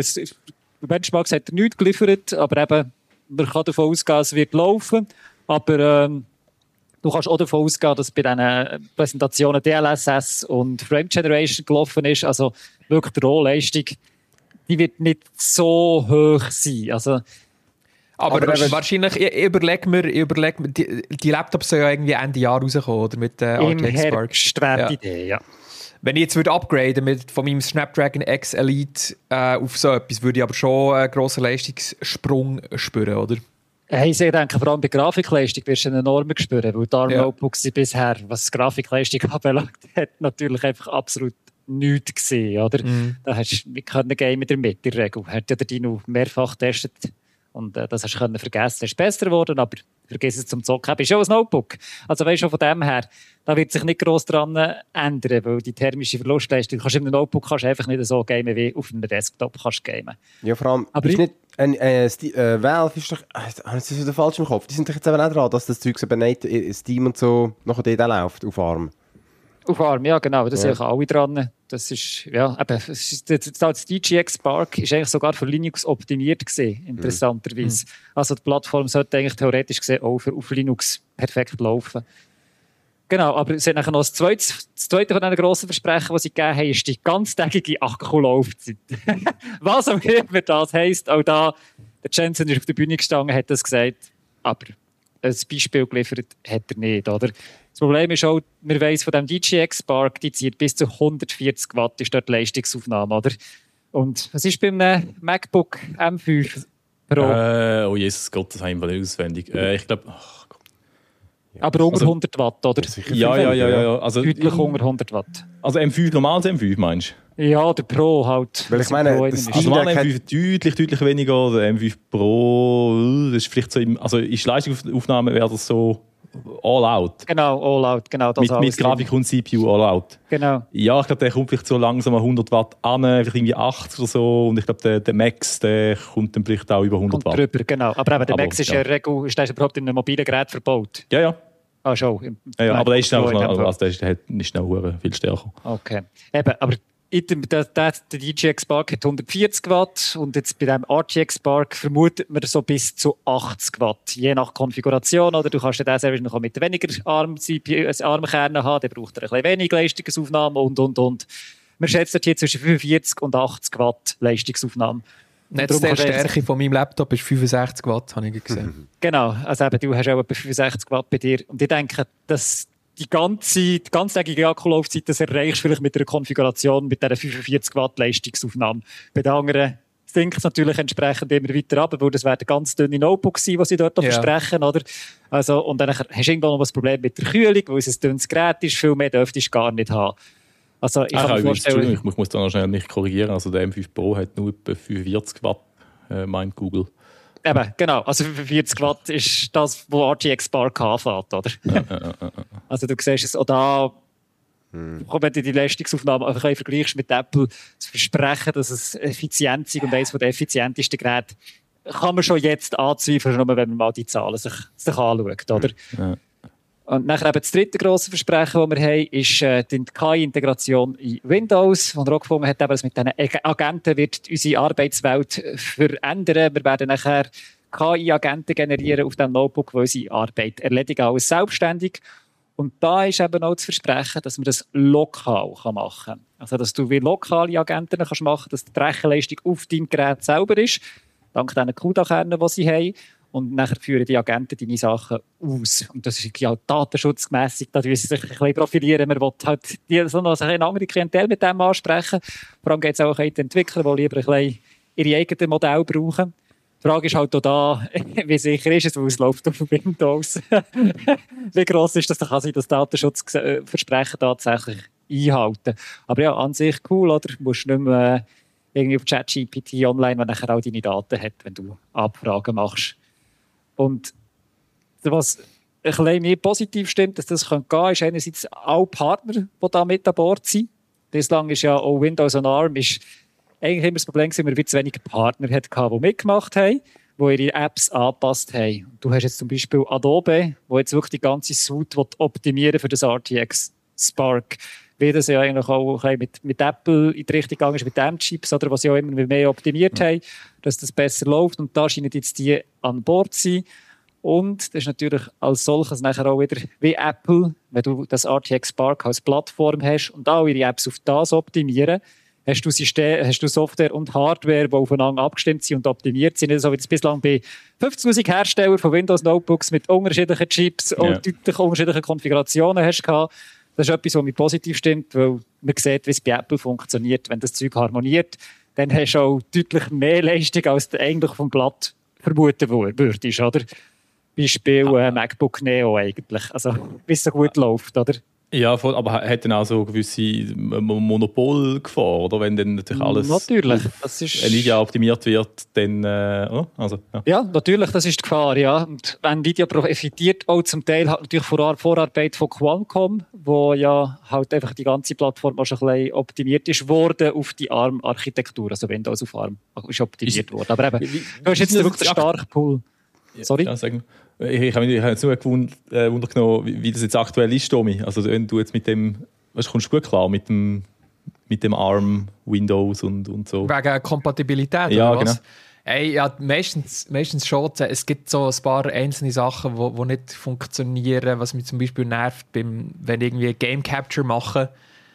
S5: der Benchmark hat er nichts geliefert, aber eben, man kann davon ausgehen, es wird laufen. Aber ähm, du kannst auch davon ausgehen, dass bei diesen Präsentationen D L S S und Frame Generation gelaufen ist. Also wirklich die Rohleistung, die wird nicht so hoch sein. Also,
S1: aber,
S3: aber
S1: aber wahrscheinlich, ich überlege mir, ich überleg mir die, die Laptops sollen ja irgendwie Ende Jahr rauskommen, oder? Mit äh, R T X Spark.
S5: Herbst wäre
S1: ja.
S5: die Idee, ja.
S1: Wenn ich jetzt würde upgraden mit von meinem Snapdragon X Elite äh, auf so etwas, würde ich aber schon einen grossen Leistungssprung spüren, oder?
S5: Hey, ich denke, vor allem bei Grafikleistung wirst du einen enormen spüren, weil die ARM-Notebooks ja. bisher, was Grafikleistung anbelangt, hat natürlich einfach absolut nichts gesehen, oder? Mm. Da hast du nicht gamen damit in der Regel. Hat ja der Dino mehrfach getestet Und äh, das hast du können vergessen. Es ist besser geworden, aber vergiss es zum Zocken. Du bist schon ein Notebook. Also weißt du, von dem her, da wird sich nicht gross daran ändern, weil die thermische Verlustleistung kannst du in einem Notebook kannst du einfach nicht so gamen, wie auf einem Desktop kannst du gamen.
S3: Ja, vor allem,
S5: aber
S3: ist nicht, äh, äh, äh, Valve ist doch, äh, habe ich das wieder falsch im Kopf, die sind doch jetzt eben auch dran, dass das Zeug eben nicht Steam und so nachher dort läuft, auf ARM.
S5: Auf ARM, ja genau, da sind
S3: ja.
S5: alle dran. Das ist, ja, eben, das D G X Spark ist eigentlich sogar für Linux optimiert gewesen, interessanterweise. Mhm. Also die Plattform sollte eigentlich theoretisch gesehen auch für, auf Linux perfekt laufen. Genau, aber es hat nachher noch das zweite, das zweite von diesen grossen Versprechen, die sie gegeben haben, ist die ganztägige Akkulaufzeit. Was auch immer das heisst, auch da, der Jensen ist auf der Bühne gestanden, hat das gesagt, aber ein Beispiel geliefert hat er nicht, oder? Das Problem ist auch, man weiss von dem D G X Spark, die zieht bis zu hundertvierzig Watt, ist dort die Leistungsaufnahme, oder? Und was ist beim MacBook M fünf Pro?
S4: Äh, oh Jesus Gott, das haben wir nicht auswendig. Äh, ich glaube...
S5: Ja, aber unter also, hundert Watt, oder?
S4: Ja, ja, ja, ja. Also,
S5: deutlich unter hundert Watt.
S4: Also M fünf, normales M fünf meinst
S5: du? Ja, der Pro halt.
S3: Weil ich meine,
S4: das also normal M fünf deutlich, deutlich weniger. Der M fünf Pro, das ist vielleicht so, im, also in Leistungsaufnahme wäre das so all out.
S5: Genau, all out. Genau, das
S4: mit mit Grafik und C P U all out.
S5: Genau.
S4: Ja, ich glaube, der kommt vielleicht so langsam an hundert Watt an, vielleicht irgendwie achtzig oder so. Und ich glaube, der, der Max, der kommt dann vielleicht auch über hundert
S5: kommt
S4: Watt.
S5: Drüber, genau. Aber eben, der
S4: aber,
S5: Max ist
S4: ja
S5: Regel, ist der überhaupt in einem mobilen Gerät verbaut?
S4: Ja, ja.
S5: Ah, schon.
S4: Ja, ja, aber der ist noch, also der ist, der ist noch viel stärker.
S5: Okay. Eben, aber der, der, der D G X Spark hat hundertvierzig Watt und jetzt bei dem R T X Spark vermutet man so bis zu achtzig Watt, je nach Konfiguration. Oder du kannst den selber noch mit weniger ARM-Kernen haben, der braucht ein bisschen weniger Leistungsaufnahme und, und, und. Man schätzt hier zwischen fünfundvierzig und achtzig Watt Leistungsaufnahme.
S1: Netzteilstärke von meinem Laptop ist fünfundsechzig Watt, habe ich gesehen.
S5: Genau, also eben, du hast auch etwa fünfundsechzig Watt bei dir. Und ich denke, dass die ganze, die ganztägige Akkulaufzeit, das erreichst du vielleicht mit einer Konfiguration mit dieser fünfundvierzig Watt Leistungsaufnahme. Bei den anderen sinkt es natürlich entsprechend immer weiter ab, weil das werden ganz dünne Notebooks sein, die sie dort ja. versprechen, oder? Also, und dann hast du irgendwann noch ein Problem mit der Kühlung, weil es ein dünnes Gerät ist, viel mehr dürftest du gar nicht haben. Also, ich,
S4: Ach,
S5: kann mir
S4: vorstellen, ich muss da noch schnell mich korrigieren. Also der M fünf Pro hat nur etwa fünfundvierzig Watt, äh, meint Google.
S5: Eben, genau. Also fünfundvierzig Watt ist das, wo R T X Spark anfängt, oder? Ja, ja, ja, ja. Also du siehst es auch da, hm. wenn du die Leistungsaufnahme ein bisschen vergleichst mit Apple, das Versprechen, dass es effizient ist und eines der effizientesten Geräte, kann man schon jetzt anzweifeln, nur wenn man mal die Zahlen sich, sich anschaut, oder? Ja. Und nachher eben das dritte grosse Versprechen, das wir haben, ist äh, die K I-Integration in Windows. Und Rockfong hat eben, dass mit diesen Agenten wird unsere Arbeitswelt verändern. Wir werden nachher K I-Agenten generieren auf dem Notebook, die unsere Arbeit erledigen, alles selbstständig. Und da ist eben auch das Versprechen, dass man das lokal machen kann. Also, dass du wie lokale Agenten kannst machen, dass die Rechenleistung auf deinem Gerät selber ist, dank diesen CUDA-Kernen, die sie haben. Und nachher führen die Agenten deine Sachen aus. Und das ist ja datenschutzmässig, da müssen sie sich ein bisschen profilieren. Man will halt die, so noch eine andere Klientel mit dem ansprechen. Vor allem geht es auch um die Entwickler, die lieber ein bisschen ihre eigenen Modelle brauchen. Die Frage ist halt auch da, wie sicher ist es, weil es läuft auf Windows. Wie gross ist das, dann kann sich das Datenschutzversprechen tatsächlich einhalten. Aber ja, an sich cool, oder? Du musst nicht mehr irgendwie auf ChatGPT online, wenn nachher auch deine Daten hat, wenn du Abfragen machst. Und was ein bisschen mehr positiv stimmt, dass das gehen kann, ist einerseits alle Partner, die da mit an Bord sind. Bislang ist ja auch Windows on ARM ist eigentlich immer das Problem, dass wir zu wenige Partner hatten, die mitgemacht haben, die ihre Apps angepasst haben. Du hast jetzt zum Beispiel Adobe, wo jetzt wirklich die ganze Suite optimieren für das R T X Spark. Wie das ja eigentlich auch mit, mit Apple in die Richtung gegangen ist, mit den Chips, oder was sie auch immer mehr optimiert haben, dass das besser läuft. Und da scheinen jetzt die an Bord zu sein. Und das ist natürlich als solches nachher auch wieder wie Apple, wenn du das R T X Spark als Plattform hast und auch ihre Apps auf das optimieren, hast du, System, hast du Software und Hardware, die aufeinander abgestimmt sind und optimiert sind. Nicht so wie das bislang bei fünfzigtausend Herstellern von Windows Notebooks mit unterschiedlichen Chips und yeah. deutlich unterschiedlichen Konfigurationen hast gehabt. Das ist etwas, was mich positiv stimmt, weil man sieht, wie es bei Apple funktioniert. Wenn das Zeug harmoniert, dann hast du auch deutlich mehr Leistung, als du eigentlich vom Blatt vermuten würdest, oder? Beispiel äh, MacBook Neo eigentlich. Also, wie es so gut läuft, oder?
S4: Ja, voll, aber hat dann auch so gewisse Monopolgefahr, oder? Wenn dann natürlich alles
S5: natürlich, das ist
S4: Nvidia optimiert wird, dann äh, oh, also, ja.
S5: ja, natürlich, das ist die Gefahr, ja. Und Nvidia profitiert auch zum Teil halt natürlich von der Vorarbeit von Qualcomm, wo ja halt einfach die ganze Plattform auch schon ein bisschen optimiert ist worden auf die ARM-Architektur, also Windows auf ARM ist optimiert worden. Aber eben, du hast jetzt wirklich einen starken Pool. Sorry?
S4: Ja, sagen. Ich, ich habe mich jetzt nur gewund, äh, Wunder genommen, wie, wie das jetzt aktuell ist, Tommy. Also wenn du jetzt mit dem, weißt, kommst du gut klar mit dem, mit dem ARM, Windows und, und so?
S1: Wegen Kompatibilität
S4: ja,
S1: oder was?
S4: Genau.
S1: Ey, ja, meistens, meistens schon. Es gibt so ein paar einzelne Sachen, die wo, wo nicht funktionieren, was mich zum Beispiel nervt, beim, wenn ich irgendwie Game Capture mache,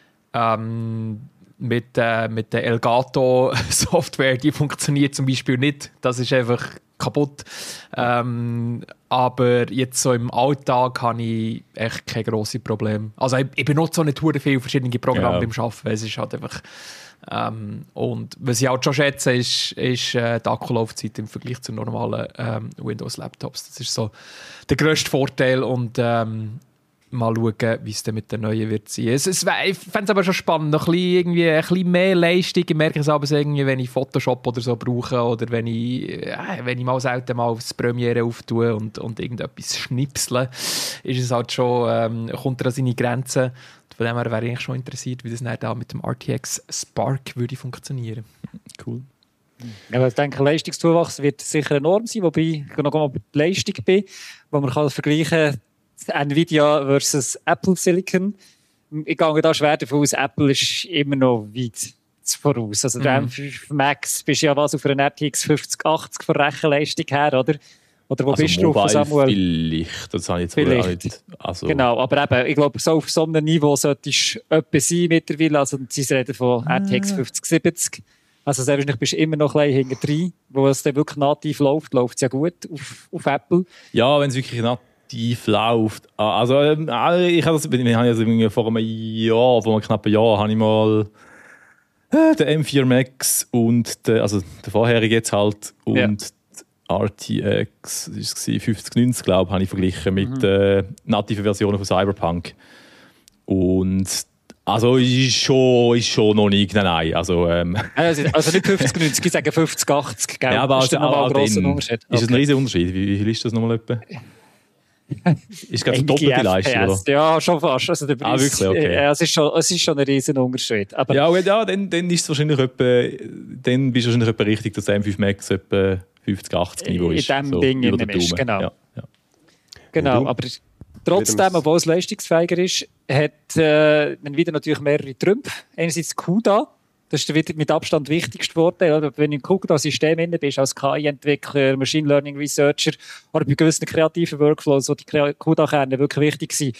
S1: ähm, mit, äh, mit der Elgato-Software, die funktioniert zum Beispiel nicht. Das ist einfach kaputt. Ähm, aber jetzt so im Alltag habe ich echt keine grossen Probleme. Also ich, ich benutze auch nicht sehr viele verschiedene Programme ja. beim Arbeiten. Es ist halt einfach... Ähm, und was ich auch schon schätze, ist, ist äh, die Akkulaufzeit im Vergleich zu normalen ähm, Windows-Laptops. Das ist so der grösste Vorteil und ähm, mal schauen, wie es dann mit der neuen wird sein. Es, es, ich fände es aber schon spannend, noch ein bisschen, irgendwie, ein bisschen mehr Leistung. Ich merke es aber irgendwie, wenn ich Photoshop oder so brauche oder wenn ich, äh, wenn ich mal selten mal das Premiere auftue und, und irgendetwas schnipsle, ist es halt schon, ähm, kommt er an seine Grenzen. Von dem her wäre ich schon interessiert, wie das dann da mit dem R T X Spark würde funktionieren.
S4: Cool.
S5: Ja, ich denke, Leistungszuwachs wird sicher enorm sein, wobei ich noch mal bei der Leistung bin, wo man kann vergleichen Nvidia versus Apple Silicon. Ich gehe da schwer davon aus, Apple ist immer noch weit voraus. Also der M fünf Max bist ja was auf einer R T X fünfzig achtzig von Rechenleistung her, oder? Oder wo
S4: also
S5: bist du drauf, Samuel?
S4: Vielleicht, das habe ich jetzt
S5: vielleicht.
S4: Wohl nicht. Also.
S5: Genau, aber eben, ich glaube, so auf so einem Niveau solltest du etwas sein mittlerweile. Also sie reden von R T X fünfzig siebzig. Also sehr wahrscheinlich bist du immer noch ein bisschen hinten drin. Wo es dann wirklich nativ läuft, läuft es ja gut auf, auf Apple.
S4: Ja, wenn es wirklich nativ läuft. Also ähm, ich habe das, ich habe also vor einem Jahr, vor einem knappen Jahr, habe ich mal äh, den M vier Max und den, also der vorherige jetzt halt und ja. R T X fünfzig neunzig, glaube ich, habe ich verglichen mit mhm. äh, nativen Versionen von Cyberpunk. Und also ist schon, ist schon noch nicht, nein, nein. Also, ähm.
S5: also, also nicht fünfzig neunzig, ich sage fünfzig achtzig, gell?
S4: Ja, aber
S5: ist
S4: also,
S5: auch ein grosser Unterschied.
S4: Ist okay. Das ein riesiger Unterschied? Wie, wie viel ist das nochmal etwa? Ist gerade eine doppelte Leistung, oder?
S5: Ja, schon fast. Also der
S4: Preis, ah, wirklich? Okay.
S5: Ja, es, ist schon, es ist schon ein riesiger Unterschied. Aber
S4: ja, ja dann, dann ist es wahrscheinlich etwa, dann bist du wahrscheinlich etwa richtig, dass der M fünf Max etwa fünfzig achtzig Niveau ist.
S5: In dem
S4: so,
S5: Ding in ist, genau. Ja, ja. Genau, aber trotzdem, obwohl es leistungsfähiger ist, hat äh, man wieder natürlich mehrere Trümpfe. Einerseits CUDA, das ist der mit Abstand wichtigste Vorteil. Oder? Wenn du im CUDA-System drin bist, als K I-Entwickler, Machine Learning Researcher oder bei gewissen kreativen Workflows, wo die CUDA-Kerne wirklich wichtig sind,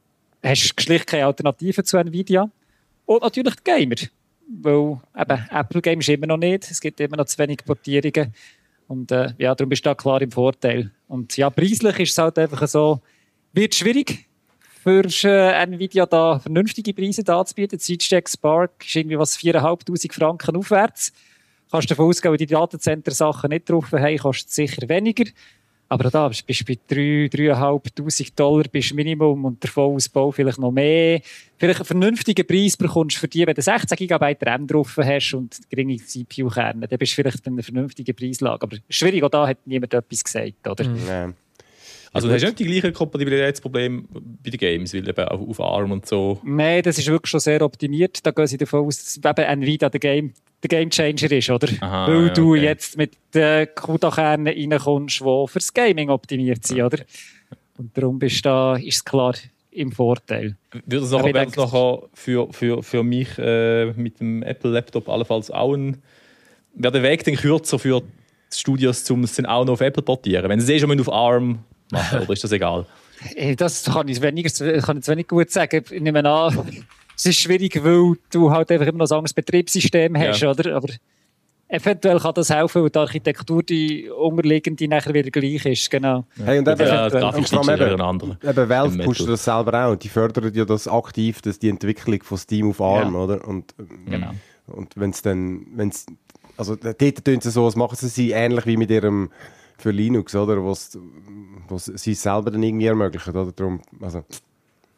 S5: hast du schlicht keine Alternative zu Nvidia. Und natürlich die Gamer. Weil eben, Apple Game ist immer noch nicht. Es gibt immer noch zu wenig Portierungen. Und äh, ja, darum bist du da klar im Vorteil. Und ja, preislich ist es halt einfach so, wird schwierig für äh, Nvidia da vernünftige Preise da zu bieten. Sidestack Spark ist irgendwie was viertausendfünfhundert Franken aufwärts. Kannst du davon ausgehen, wenn die Datencenter-Sachen nicht drauf haben, kostet es sicher weniger. Aber da bist du bei dreitausendfünfhundert Dollar bist Minimum und der Vollausbau vielleicht noch mehr. Vielleicht einen vernünftigen Preis bekommst du für die, wenn du sechzehn Gigabyte RAM drauf hast und geringe C P U-Kerne. Dann bist du vielleicht bei einer vernünftigen Preislage. Aber schwierig, auch da hat niemand etwas gesagt, oder?
S3: Mhm.
S4: Also du hast nicht die gleichen Kompatibilitätsprobleme bei den Games, weil eben auf ARM und so.
S5: Nein, das ist wirklich schon sehr optimiert. Da gehen sie davon aus, dass eben Nvidia der Game, der Game Changer ist, oder?
S4: Aha,
S5: weil
S4: ja,
S5: du
S4: okay.
S5: jetzt mit den CUDA-Kernen reinkommst, die fürs Gaming optimiert sind, oder? Und darum bist da, ist es klar im Vorteil.
S4: Würde es nachher, denke, nachher für, für, für mich äh, mit dem Apple-Laptop allenfalls auch ein... Wäre der Weg dann kürzer für die Studios, um es dann auch noch auf Apple portieren? Wenn sie eh schon auf ARM machen, oder ist das egal?
S5: Das kann ich, weniger, kann ich wenig gut sagen. Ich nehme an, es ist schwierig, weil du halt einfach immer noch ein anderes Betriebssystem hast, ja. Oder? Aber eventuell kann das helfen, weil die Architektur, die unterliegende, nachher wieder gleich ist. Genau.
S3: Hey, und eben,
S4: ja,
S3: und vor allem eben, andere. eben Valve pusht das selber auch. Die fördern ja das aktiv, dass die Entwicklung von Steam auf ARM, ja. Oder? Und,
S5: genau.
S3: Und wenn es dann, wenn's, also dort tun sie so, was machen sie sie ähnlich wie mit ihrem für Linux, oder? Was sie selber dann irgendwie ermöglichen, oder? Darum, also,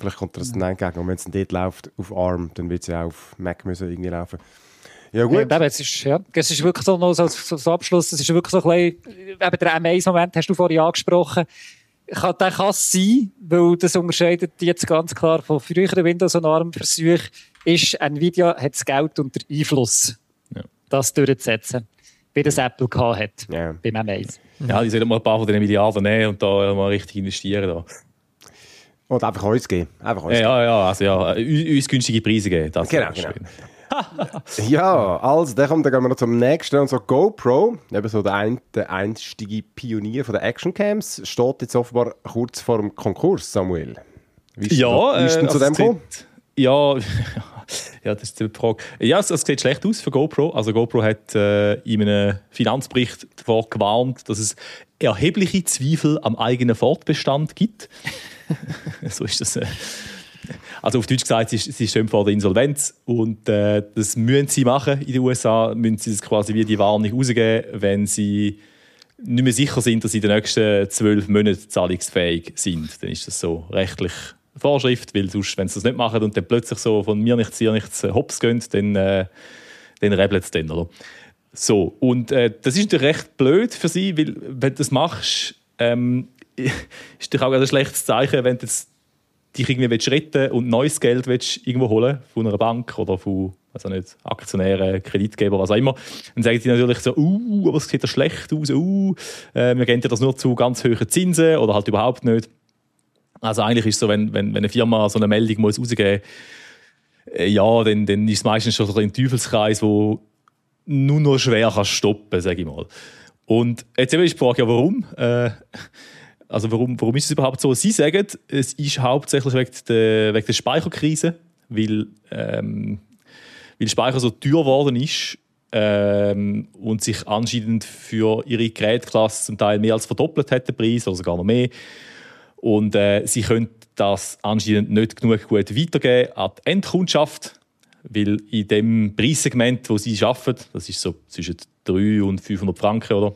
S3: Vielleicht kommt das dann entgegen. Und wenn es dann dort läuft, auf ARM, dann wird es ja auch auf Mac müssen irgendwie laufen. Ja, gut.
S5: Ja, es, ist, ja, es ist wirklich so, noch so als Abschluss, es ist wirklich so ein bisschen, eben der M eins-Moment hast du vorhin angesprochen. Kann, der kann es sein, weil das unterscheidet jetzt ganz klar von früheren Windows- und ARM-Versuchen, ist, Nvidia hat das Geld und den Einfluss, ja. das durchzusetzen, wie das Apple gehabt hat
S3: ja.
S5: beim M eins.
S4: Ja, die sollten mal ein paar von diesen Milliarden nehmen und da mal richtig investieren. Da.
S3: Oder einfach uns geben. Einfach uns
S4: ja,
S3: geben.
S4: ja, also ja, uns günstige Preise geben. Das
S3: genau, genau. Ja, also, dann, kommt, dann gehen wir noch zum nächsten. Und so GoPro, eben so der, ein, der einstige Pionier von den Actioncams, steht jetzt offenbar kurz vor dem Konkurs, Samuel. Wie ist
S4: ja,
S3: denn, wie ist denn
S4: äh,
S3: zu dem gekommen?
S4: Ja, ja, das ist die Frage. Ja, es, es sieht schlecht aus für GoPro. Also GoPro hat äh, in einem Finanzbericht davor gewarnt, dass es erhebliche Zweifel am eigenen Fortbestand gibt. So ist das. Äh. Also auf Deutsch gesagt, sie, sie stehen vor der Insolvenz und äh, das müssen sie machen in den U S A, müssen sie das quasi wie die Warnung rausgeben, wenn sie nicht mehr sicher sind, dass sie in den nächsten zwölf Monaten zahlungsfähig sind. Dann ist das so rechtlich Vorschrift, weil sonst, wenn sie das nicht machen und dann plötzlich so von mir nichts, dir nichts hops gehen, dann, äh, dann rebelt es dann, oder? So, und äh, das ist natürlich recht blöd für sie, weil wenn du das machst, ähm, ist doch auch ein schlechtes Zeichen, wenn du jetzt dich irgendwie retten und neues Geld irgendwo holen von einer Bank oder von also nicht, Aktionären, Kreditgeber, was auch immer. Dann sagen die natürlich so, uh, aber es sieht ja schlecht aus, uh, äh, wir geben dir das nur zu ganz hohen Zinsen oder halt überhaupt nicht. Also eigentlich ist es so, wenn, wenn, wenn eine Firma so eine Meldung muss rausgeben muss, äh, ja, dann, dann ist es meistens schon so ein Teufelskreis, wo nur noch schwer kannst stoppen, sage ich mal. Und jetzt eben ist die Frage, ja, warum? Äh, Also warum, warum ist es überhaupt so? Sie sagen, es ist hauptsächlich wegen der, wegen der Speicherkrise, weil, ähm, weil Speicher so teuer geworden ist ähm, und sich anscheinend für ihre Gerätklasse zum Teil mehr als verdoppelt hat, der Preis, oder sogar noch mehr. Und äh, sie können das anscheinend nicht genug gut weitergeben an die Endkundschaft, weil in dem Preissegment, wo sie arbeiten, das ist so zwischen dreihundert und fünfhundert Franken, oder?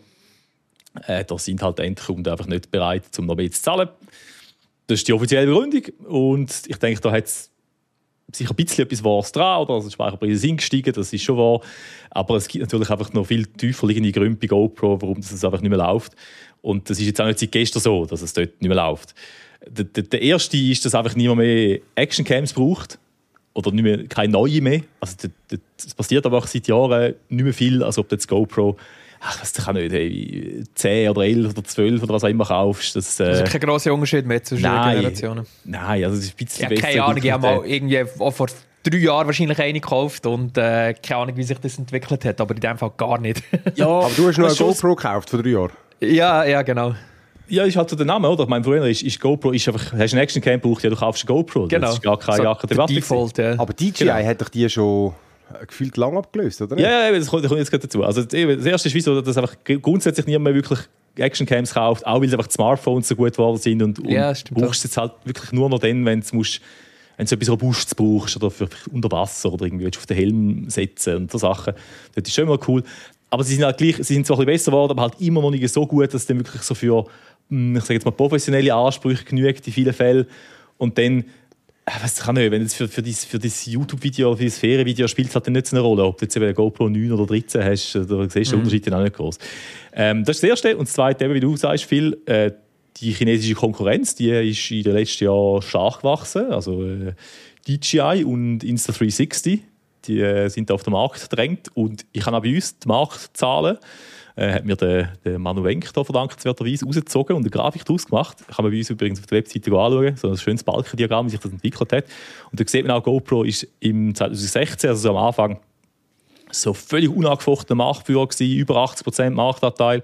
S4: Äh, da sind halt Endkunden einfach nicht bereit, um noch mehr zu zahlen. Das ist die offizielle Begründung. Und ich denke, da hat es sicher ein bisschen etwas Wahres dran. Oder? Also die Speicherpreise sind gestiegen, das ist schon wahr. Aber es gibt natürlich einfach noch viel tiefer liegende Gründe bei GoPro, warum das einfach nicht mehr läuft. Und das ist jetzt auch nicht seit gestern so, dass es dort nicht mehr läuft. Der, der, der erste ist, dass einfach niemand mehr Actioncams braucht. Oder nicht mehr, keine neue mehr. Also es passiert aber auch seit Jahren nicht mehr viel, als ob jetzt GoPro ach, das kann nicht, hey, zehn oder elf oder zwölf oder was auch immer kaufst. Das, äh,
S1: also kein grosser Unterschied mehr zwischen den Generationen.
S4: Nein, also es ist ein bisschen
S1: ja,
S4: besser.
S1: Keine Ahnung, ich habe mal irgendwie auch vor drei Jahren wahrscheinlich eine gekauft und äh, keine Ahnung, wie sich das entwickelt hat, aber in dem Fall gar nicht.
S3: Ja, aber du hast noch eine GoPro gekauft vor drei Jahren.
S1: Ja, ja, genau.
S4: Ja, ist halt so der Name, oder? Ich meine, früher ist, ist GoPro, ist einfach, hast du einen Actioncam gebraucht, ja, du kaufst eine GoPro.
S1: Genau.
S4: Das ist gar keine,
S1: so,
S4: gar keine Debatte.
S1: Default, ja.
S3: Aber D J I genau. hat doch die schon gefühlt lang abgelöst, oder?
S4: Ja, ja, das kommt, das kommt jetzt gerade dazu. Also das erste ist, so, dass einfach grundsätzlich niemand mehr wirklich Actioncams kauft, auch weil einfach die Smartphones so gut geworden sind und, und
S1: ja,
S4: du brauchst es jetzt halt wirklich nur noch dann, wenn du wenn du etwas Robustes brauchst oder für, für unter Wasser oder irgendwie auf den Helm setzen und so Sachen. Das ist schon immer cool. Aber sie sind halt gleich, sie sind zwar ein bisschen besser geworden, aber halt immer noch nicht so gut, dass es dann wirklich so für, ich sage jetzt mal, professionelle Ansprüche genügt in vielen Fällen. Und dann was kann ich, wenn jetzt für, für dieses für dieses YouTube-Video oder für dieses Ferienvideo spielt es halt nicht so eine Rolle, ob du jetzt eben eine GoPro neun oder dreizehn hast, da siehst du den Unterschied dann auch nicht groß. Ähm, das ist das Erste. Und das Zweite, eben, wie du sagst, Phil, äh, die chinesische Konkurrenz, die ist in den letzten Jahren stark gewachsen. Also äh, D J I und Insta dreihundertsechzig, die äh, sind auf den Markt gedrängt. Und ich habe auch bei uns die Marktzahlen, äh, hat mir der, der Manu Wenk da verdankenswerterweise rausgezogen und eine Grafik daraus gemacht. Kann man bei uns übrigens auf der Webseite anschauen, so ein schönes Balkendiagramm, wie sich das entwickelt hat. Und da sieht man auch, GoPro ist im zwanzig sechzehn, also so am Anfang, so völlig unangefochtener Marktführer gewesen, über achtzig Prozent Marktanteil.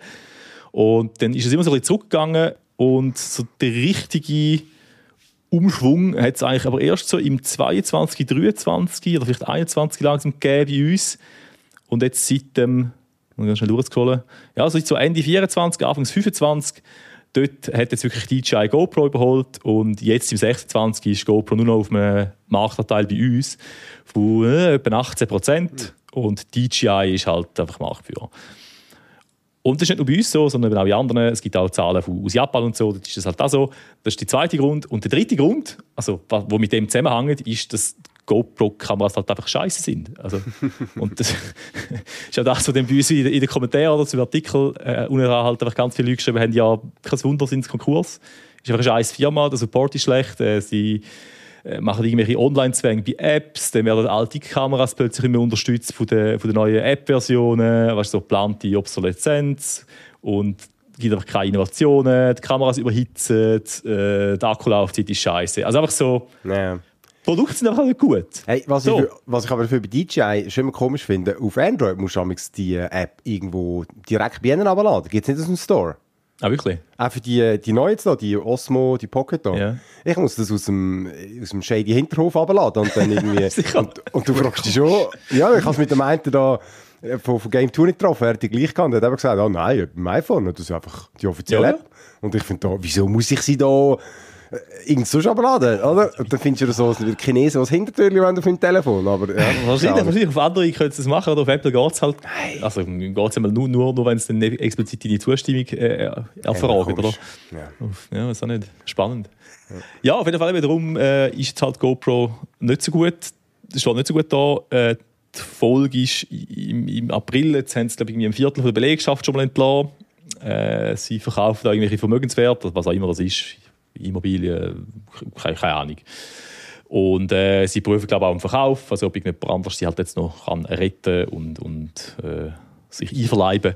S4: Und dann ist es immer so ein bisschen zurückgegangen und so der richtige Umschwung hat es eigentlich aber erst so im zweiundzwanzig, dreiundzwanzig oder vielleicht einundzwanzig langsam gegeben bei uns. Und jetzt seit dem Ich muss schnell durchscrollen. Ja, also so Ende vierundzwanzig, Anfang fünfundzwanzig, dort hat jetzt wirklich D J I GoPro überholt und jetzt im sechsundzwanzig ist GoPro nur noch auf einem Marktanteil bei uns von äh, etwa achtzehn Prozent und D J I ist halt einfach Marktführer. Und das ist nicht nur bei uns so, sondern auch bei anderen. Es gibt auch Zahlen aus Japan und so. Das ist das halt auch so. Das ist der zweite Grund. Und der dritte Grund, also, was mit dem zusammenhängt, ist, dass GoPro-Kameras halt einfach scheiße sind. Also, und das ist auch das, was dann bei uns in den Kommentaren oder zu den Artikeln äh, unten halt einfach ganz viele Leute geschrieben haben, ja, kein Wunder, sind Konkurs. Es ist einfach eine scheiß Firma, der Support ist schlecht, äh, sie äh, machen irgendwelche Online-Zwänge bei Apps, dann werden alte Kameras plötzlich immer unterstützt von den, von den neuen App-Versionen, weißt du, so geplante Obsoleszenz und es gibt einfach keine Innovationen, die Kameras überhitzen, äh, die Akkulaufzeit ist scheiße. Also einfach so...
S3: Ja.
S4: Produkte sind einfach nicht gut.
S3: Hey, was,
S4: so.
S3: ich, was ich aber für bei D J I schon immer komisch finde, auf Android musst du die App irgendwo direkt bei ihnen runterladen. Gibt es nicht aus dem Store.
S4: Ah, wirklich?
S3: Auch für die, die neuen jetzt da, die Osmo, die Pocket da.
S4: Ja.
S3: Ich muss das aus dem, aus dem shady Hinterhof runterladen und dann irgendwie... und, und du fragst dich schon... Ja, ich habe es mit dem einen da von, von Game Two nicht getroffen, er hat die gleich gehabt. Er hat gesagt, oh nein, beim iPhone, das ist einfach die offizielle
S4: ja.
S3: App. Und ich finde, wieso muss ich sie da... irgend so abladen, oder? Und dann findest du so ein Chinesen, was Hintertürchen wenn du für ein Telefon, aber ja.
S4: Wahrscheinlich, wahrscheinlich auf Android könntest du das machen, oder auf Apple geht es halt. Also geht es nur, nur, nur wenn es dann nicht explizit deine Zustimmung äh, erfragt, oder?
S3: Ja.
S4: Ja, ist auch nicht spannend. Ja, ja, auf jeden Fall wiederum äh, ist jetzt halt GoPro nicht so gut. Das steht nicht so gut da. Äh, die Folge ist im, im April, jetzt haben sie glaube ich ein Viertel der Belegschaft schon mal entlassen. Äh, sie verkaufen da irgendwelche Vermögenswerte, was auch immer das ist. Immobilien, keine, keine Ahnung. Und äh, sie prüfen, glaube ich, auch im Verkauf, also ob irgendjemand anders sie halt jetzt noch kann retten und, und äh, sich einverleiben.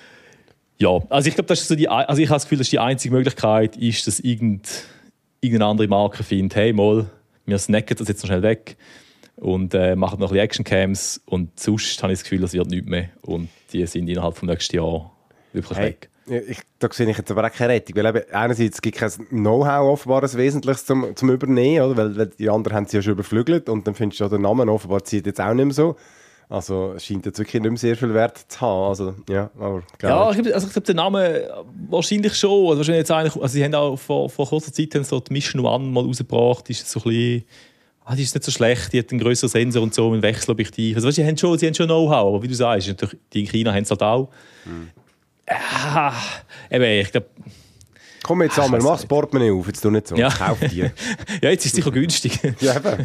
S4: Ja, also ich glaube, das ist so die, also ich habe das Gefühl, dass die einzige Möglichkeit ist, dass irgend, irgendeine andere Marke findet, hey, mal, wir snacken das jetzt noch schnell weg und äh, machen noch ein bisschen Actioncams und sonst habe ich das Gefühl, das wird nichts mehr und die sind innerhalb des nächsten Jahres wirklich hey. weg.
S3: Ich, da sehe ich jetzt aber auch keine Rettung, weil eben einerseits gibt es kein Know-how offenbar ein Wesentliches zum, zum Übernehmen, oder? Weil, weil die anderen haben sie ja schon überflügelt und dann findest du ja den Namen offenbar zieht jetzt auch nicht mehr so. Also es scheint jetzt wirklich nicht mehr sehr viel Wert zu haben. Also, ja, aber,
S4: ja, ich glaube, also, glaub, der Name wahrscheinlich schon. Also, wahrscheinlich jetzt eigentlich, also sie haben auch vor, vor kurzer Zeit haben so die Mission One mal rausgebracht, ist so ein bisschen, ah, die ist nicht so schlecht, die hat einen grösseren Sensor und so, ein Wechselobjektiv. Also, weißt, sie haben schon, sie haben schon Know-how, aber wie du sagst, die in China haben es halt auch. Hm. Ah, eben, ich glaube...
S3: Komm jetzt einmal, mach das Portemonnaie auf, jetzt tu nicht so,
S4: ja.
S3: kauf dir.
S4: Ja, jetzt ist es sicher günstig.
S3: Ja, eben.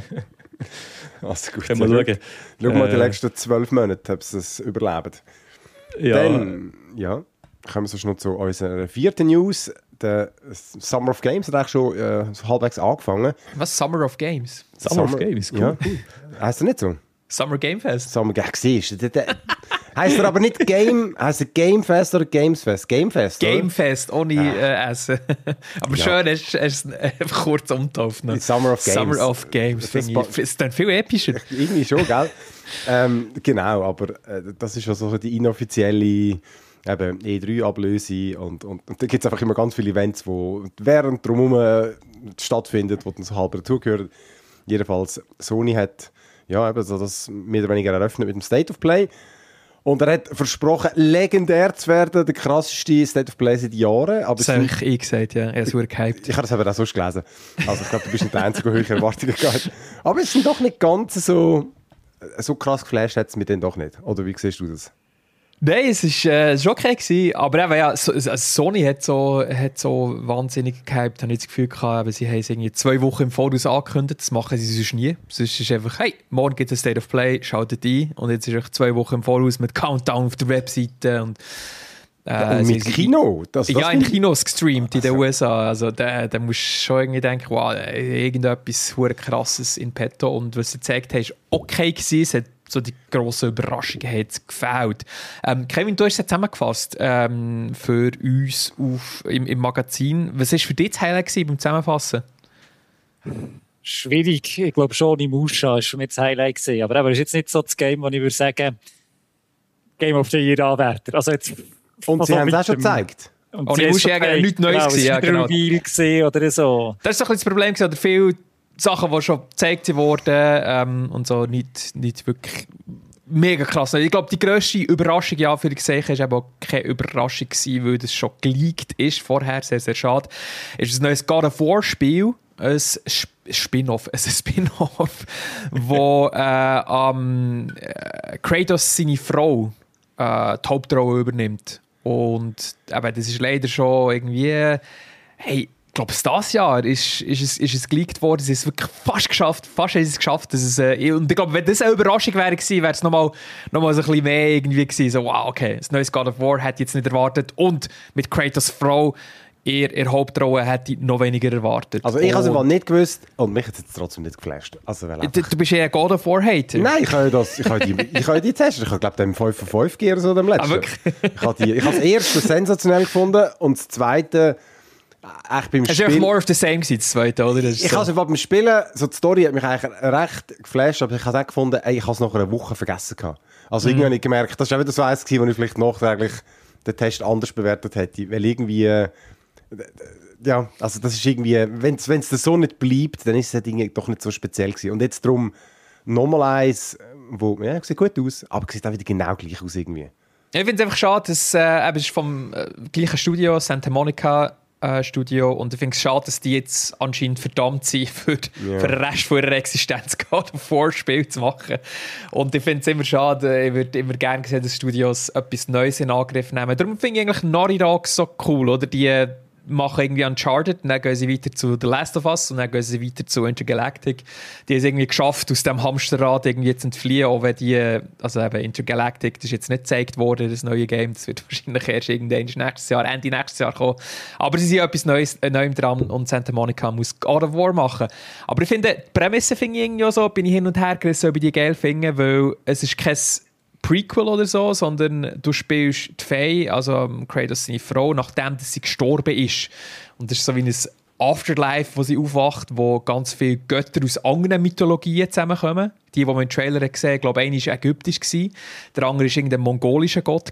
S3: Also gut.
S4: Können wir schauen.
S3: Schau mal, die
S4: äh,
S3: letzten zwölf Monate, ob sie es überlebt.
S4: Ja.
S3: Dann, ja, kommen wir so schnell zu unserer vierten News. Der Summer of Games hat eigentlich schon äh, so halbwegs angefangen.
S1: Was? Summer of Games?
S4: Summer, Summer of Games, cool.
S3: Ja. Heißt er nicht so?
S1: Summer Game Fest.
S3: Summer Game Fest. Heisst er aber nicht Game, heisst er Game Fest oder Games Fest? Game Fest,
S1: Game
S3: oder?
S1: Fest, ohne äh, Essen. Aber ja. Schön, hast du es einfach kurz umgetauft. Ne?
S3: Summer of Games.
S1: Summer of Games,
S3: das
S1: finde ich. Ist dann viel epischer.
S3: Irgendwie schon, gell? ähm, genau, aber äh, das ist ja so die inoffizielle eben, E drei Ablöse und, und, und da gibt es einfach immer ganz viele Events, die während drumherum stattfinden, die dann so halb dazugehören. Jedenfalls, Sony hat ja, eben so das mehr oder weniger eröffnet mit dem State of Play. Und er hat versprochen, legendär zu werden, der krasseste State of Play seit Jahren. Aber
S1: das habe ich eh gesagt, ja. Er ist super gehypt.
S3: Ich, ich habe das aber auch sonst gelesen. Also ich glaube, du bist nicht der Einzige, der höhere Erwartungen gehabt. Aber es sind doch nicht ganz so, so krass geflasht, hat es mir dann doch nicht. Oder wie siehst du das?
S1: Nein, es war äh, schon okay gewesen, aber eben, ja, so, also Sony hat so, hat so wahnsinnig gehypt, habe ich das Gefühl gehabt, sie haben es irgendwie zwei Wochen im Voraus angekündigt, das machen sie sonst nie. Sonst ist es einfach, hey, morgen gibt es ein State of Play, schaltet ein und jetzt ist es zwei Wochen im Voraus mit Countdown auf der Webseite und
S3: Äh, ja, und mit Kino? Das, das
S1: ja, in Kinos gestreamt in den U S A. Also da, da musst du schon irgendwie denken, wow, irgendetwas verdammt Krasses in petto. Und was sie gezeigt haben, ist okay gewesen. Es hat so die grossen Überraschungen hat gefällt. Ähm, Kevin, du hast es zusammengefasst ähm, für uns auf, im, im Magazin. Was war für dich das Highlight gewesen beim Zusammenfassen?
S5: Schwierig. Ich glaube schon, im Ausschauen war für mich das Highlight gewesen. Aber es ist jetzt nicht so das Game, wo ich würde sagen, Game of the Year Anwärter. Also jetzt
S3: Und also sie haben es auch schon gezeigt.
S1: Und, und ich muss sagen, nichts Neues
S5: gewesen. Ja, genau. Gesehen oder so.
S1: Das ist so ein bisschen das Problem gewesen, oder viele Sachen, die schon gezeigt wurden ähm, und so, nicht, nicht wirklich mega krass. Ich glaube, die grösste Überraschung, ja, für die Gesehen, ist aber auch keine Überraschung gewesen, weil das schon geleakt ist, vorher, sehr, sehr schade, ist ein neues God of War Spiel, ein Spin-off, ein Spin-off, wo äh, ähm, Kratos seine Frau äh, die Hauptrolle übernimmt. Und eben, das ist leider schon irgendwie... Hey, ich glaube, dieses Jahr ist, ist, es, ist es geleakt worden. Sie haben es wirklich fast geschafft. Fast haben sie es geschafft. Dass es, äh, und ich glaube, wenn das eine Überraschung wäre gewesen, wäre es nochmal noch mal so ein bisschen mehr irgendwie gewesen. So, wow, okay, das neues God of War hätte ich jetzt nicht erwartet. Und mit Kratos Frau in der Hauptrolle hätte ich noch weniger erwartet.
S3: Also ich habe es nicht gewusst und mich hat es jetzt trotzdem nicht geflasht. Also,
S1: du, du bist eher ein God of War-Hater.
S3: Nein, ich habe das, ich habe die, ich habe die testen. Ich habe glaube dem fünf von fünf gegeben, so dem letzten.
S1: Ah, wirklich?
S3: Ich habe, die, ich habe das erste sensationell gefunden und das zweite echt beim
S1: es
S3: Spiel...
S1: Es war more of the same, das zweite, oder? Das
S3: ich
S1: so.
S3: habe es beim Spielen, so die Story hat mich eigentlich recht geflasht, aber ich habe auch gefunden, ey, ich habe es nach einer Woche vergessen gehabt. Also mm. irgendwie habe ich gemerkt, das war auch wieder so eins gewesen, wo ich vielleicht nachträglich den Test anders bewertet hätte, weil irgendwie... Äh, ja, also das ist irgendwie, wenn es das so nicht bleibt, dann ist es halt doch nicht so speziell gewesen. Und jetzt darum nochmal eins, wo, ja, sieht gut aus, aber sieht auch wieder genau gleich aus irgendwie.
S1: Ich finde es einfach schade, dass äh, es ist vom äh, gleichen Studio, Santa Monica äh, Studio, und ich finde es schade, dass die jetzt anscheinend verdammt sind, für, yeah. für den Rest von ihrer Existenz God of War Spiel zu machen. Und ich finde es immer schade, ich würde immer gerne sehen, dass Studios etwas Neues in Angriff nehmen. Darum finde ich eigentlich Naughty Dog so cool, oder? Die machen irgendwie Uncharted, und dann gehen sie weiter zu The Last of Us und dann gehen sie weiter zu Intergalactic. Die haben es irgendwie geschafft, aus dem Hamsterrad irgendwie zu entfliehen, auch wenn die, also eben Intergalactic, das ist jetzt nicht gezeigt worden, das neue Game, das wird wahrscheinlich erst irgendwann nächstes Jahr, Ende nächstes Jahr kommen. Aber sie sind etwas Neues, äh, Neuem dran und Santa Monica muss God of War machen. Aber ich finde, die Prämisse finde ich irgendwie auch so, bin ich hin und her gerissen, ob ich die geil finde, weil es ist kein Prequel oder so, sondern du spielst die Faye, also Kratos seine Frau, nachdem sie gestorben ist. Und das ist so wie ein Afterlife, wo sie aufwacht, wo ganz viele Götter aus anderen Mythologien zusammenkommen. Die, die man im Trailer gesehen hat, glaube ich, einer war ägyptisch, der andere war irgendein mongolischer Gott.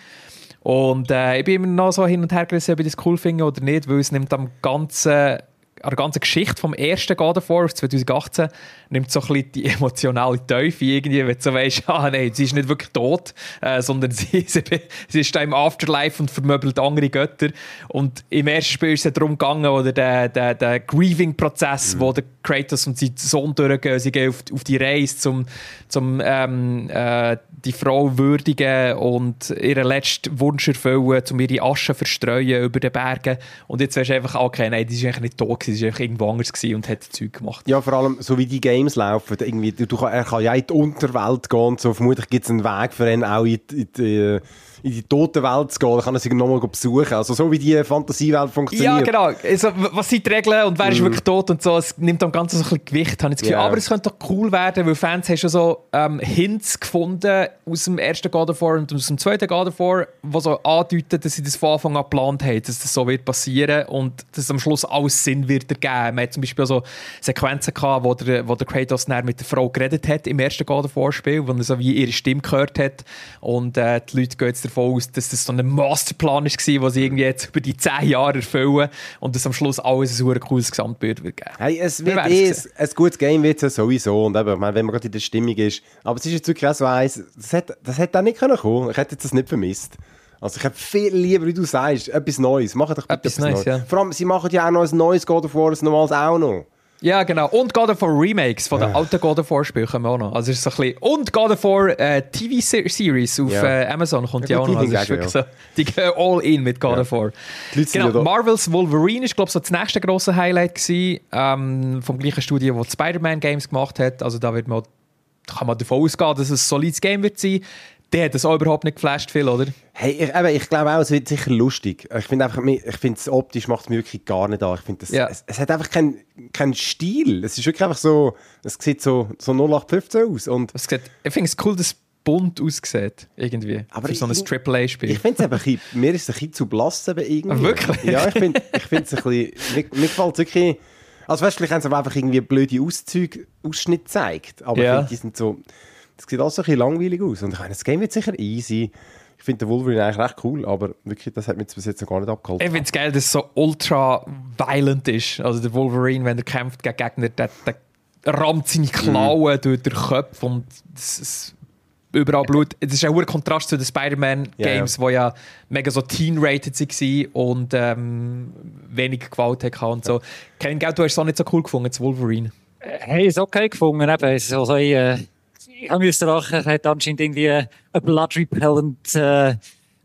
S1: Und äh, ich bin immer noch so hin und her gerissen, ob ich das cool finde oder nicht, weil es nimmt am ganzen... an der ganzen Geschichte vom ersten God of War zwanzig achtzehn nimmt so ein bisschen die emotionale Tiefe irgendwie, wenn du so weißt, ah nein, sie ist nicht wirklich tot, äh, sondern sie, sie, sie ist da im Afterlife und vermöbelt andere Götter. Und im ersten Spiel ist es darum gegangen, oder der, der, der Grieving-Prozess, mhm. wo der Kratos und sein Sohn durchgehen, sie gehen auf, auf die Reise, zum, zum ähm, äh, die Frau würdigen und ihren letzten Wunsch erfüllen, um ihre Asche verstreuen über den Bergen. Und jetzt weißt du einfach, okay, nein, die ist eigentlich nicht tot, sie war einfach irgendwo anders und hat Zeug gemacht. Ja,
S3: vor allem, so wie die Games laufen, irgendwie, du, du, er kann ja in die Unterwelt gehen und so, vermutlich gibt es einen Weg für ihn auch in die, in die, in die tote Welt zu gehen, dann kann er sich nochmal besuchen. Also so wie die Fantasiewelt funktioniert.
S1: Ja, genau. Also, was sind die Regeln und wer mm. ist wirklich tot und so, es nimmt am Ganzen so ein bisschen Gewicht, habe ich das Gefühl. Yeah. Aber es könnte doch cool werden, weil Fans haben schon so ähm, Hints gefunden aus dem ersten God of War und aus dem zweiten God of War, die so andeuten, dass sie das von Anfang an geplant haben, dass das so wird passieren und dass am Schluss alles Sinn wird ergeben. Man hat zum Beispiel so Sequenzen gehabt, wo der, wo der Kratos mit der Frau geredet hat im ersten God of War Spiel, wo er so wie ihre Stimme gehört hat und äh, die Leute gehen jetzt davon aus, dass das so ein Masterplan war, den sie irgendwie jetzt über die zehn Jahre erfüllen und dass am Schluss alles ein cooles Gesamtbild wird geben.
S3: Hey, es wird eh ein, ein gutes Game wird es sowieso und eben, ich meine, wenn man gerade in der Stimmung ist, aber es ist jetzt wirklich auch so eins, das hätte das hätte auch nicht können kommen. Ich hätte jetzt das nicht vermisst. Also ich hätte viel lieber, wie du sagst, etwas Neues. Mach doch bitte
S1: etwas, etwas Neues. Neues. Ja.
S3: Vor allem, sie machen ja auch noch ein neues God of War, ein normales auch noch.
S1: Ja, genau. Und God of War Remakes von den ja. alten God of War Spielen kommen auch noch. Also ist so ein bisschen... Und God of War äh, T V-Series auf ja. äh, Amazon kommt ja, ja auch noch. Also ist wirklich ja. so, die gehen all in mit God ja. of War. Genau, ja Marvel's Wolverine ist, glaube ich, so das nächste grosse Highlight gewesen, ähm, vom gleichen Studio, das Spider-Man Games gemacht hat. Also da wird man, kann man davon ausgehen, dass es ein solides Game wird sein. Der hat das auch überhaupt nicht geflasht, viel, oder?
S3: Hey, ich, eben, ich glaube auch, es wird sicher lustig. Ich finde einfach, ich finde es optisch macht es mir wirklich gar nicht an. Ich finde, ja. es, es hat einfach keinen kein Stil. Es ist wirklich einfach so, es sieht so, so null acht fünfzehn aus. Und
S1: es sieht, ich finde es cool, dass es bunt aussieht, irgendwie. Aber für so ein Triple A-Spiel.
S3: Ich finde es einfach, mir ist es ein bisschen zu blass eben irgendwie.
S1: Wirklich?
S3: Ja, ich finde ich finde es ein bisschen, mir, mir gefällt es wirklich, also weißt du, vielleicht haben sie aber einfach irgendwie blöde Auszüge, Ausschnitte gezeigt. Aber ja. ich finde, die sind so, das sieht alles so ein bisschen langweilig aus. Und ich meine, das Game wird sicher easy. Ich finde den Wolverine eigentlich recht cool, aber wirklich, das hat mich bis jetzt noch gar nicht abgehalten.
S1: Ich finde es geil, dass es so ultra violent ist. Also der Wolverine, wenn er kämpft gegen Gegner, der, der rammt seine Klauen mm. durch den Kopf und das ist überall Blut. Das ist ein hoher Kontrast zu den Spider-Man-Games, die ja. ja mega so teen-rated waren und ähm, wenig Gewalt hatten und so. Kevin, du hast es auch nicht so cool gefunden, das Wolverine.
S5: Hey, ist okay gefunden. Eben. So, so, äh, ich musste lachen, er hat anscheinend irgendwie ein Blood Repellent äh,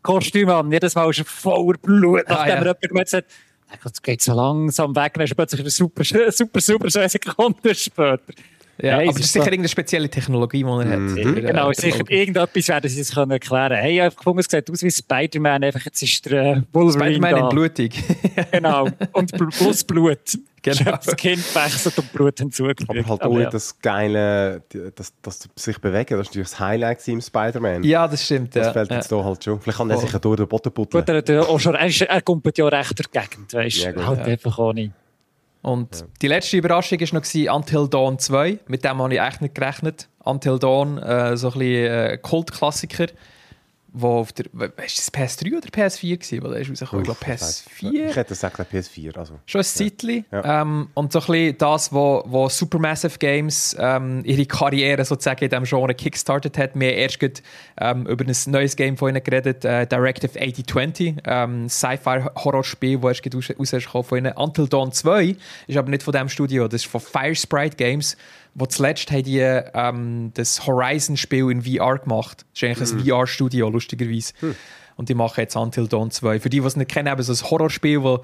S5: Kostüm an. Jedes Mal ist er voller Blut, nachdem
S1: Ah, ja.
S5: er jemand gemerkt hat, es geht so langsam weg, dann ist plötzlich super, super, super, zwei Sekunden später.
S1: Ja,
S5: Hey,
S1: aber das ist sicher irgendeine spezielle Technologie, die er hat.
S3: Mhm.
S5: Genau,
S1: Äh,
S5: sicher irgendetwas werden sie sich können erklären können. Hey, ich habe gefunden, es sieht aus wie Spider-Man, einfach jetzt ist der äh, Wolverine
S1: Spider-Man
S5: da.
S1: in blutig.
S5: Genau, und bl- plus Blut.
S1: Genau.
S5: Das Kind wechselt und Blut hinzugefügt.
S3: Aber halt
S5: Aber
S3: ohne
S5: ja.
S3: das geile, die- das, das sich bewegen, das ist natürlich das Highlight im Spider-Man.
S1: Ja, das stimmt.
S3: Das
S1: ja.
S3: fällt
S1: ja.
S3: jetzt hier halt schon. Vielleicht kann er
S1: Voll.
S3: sich ja durch den Boden
S5: Gut,
S3: putteln.
S5: er, hat ja auch schon, er, ist, er kommt ja recht durch die Gegend, weißt du.
S3: Ja, gut.
S5: halt
S1: Ja.
S5: einfach auch nicht.
S1: Und ja. die letzte Überraschung war noch Until Dawn zwei. Mit dem habe ich echt nicht gerechnet. Until Dawn, äh, so ein bisschen äh, Kultklassiker, wo auf der, ist das P S drei oder P S vier gewesen? Weil der ist rausgekommen, ich glaube P S vier.
S3: Ich hätte gesagt P S vier. Also.
S1: Schon ein Zeitchen.
S3: Ja.
S1: Ähm, und so ein bisschen das, wo, wo Supermassive Games ähm, ihre Karriere sozusagen in diesem Genre kickstartet hat. Wir haben erst gerade, ähm, über ein neues Game von ihnen geredet, äh, Directive achtzig zwanzig, ähm, Sci-Fi-Horrorspiel, das erst gerade raus- rausgekommen von ihnen. Until Dawn zwei ist aber nicht von diesem Studio, das ist von Firesprite Games, wo zuletzt haben die ähm, das Horizon-Spiel in V R gemacht. Das ist eigentlich ein V R-Studio, lustigerweise. Und die machen jetzt Until Dawn zwei. Für die, die es nicht kennen, eben so ein Horrorspiel, wo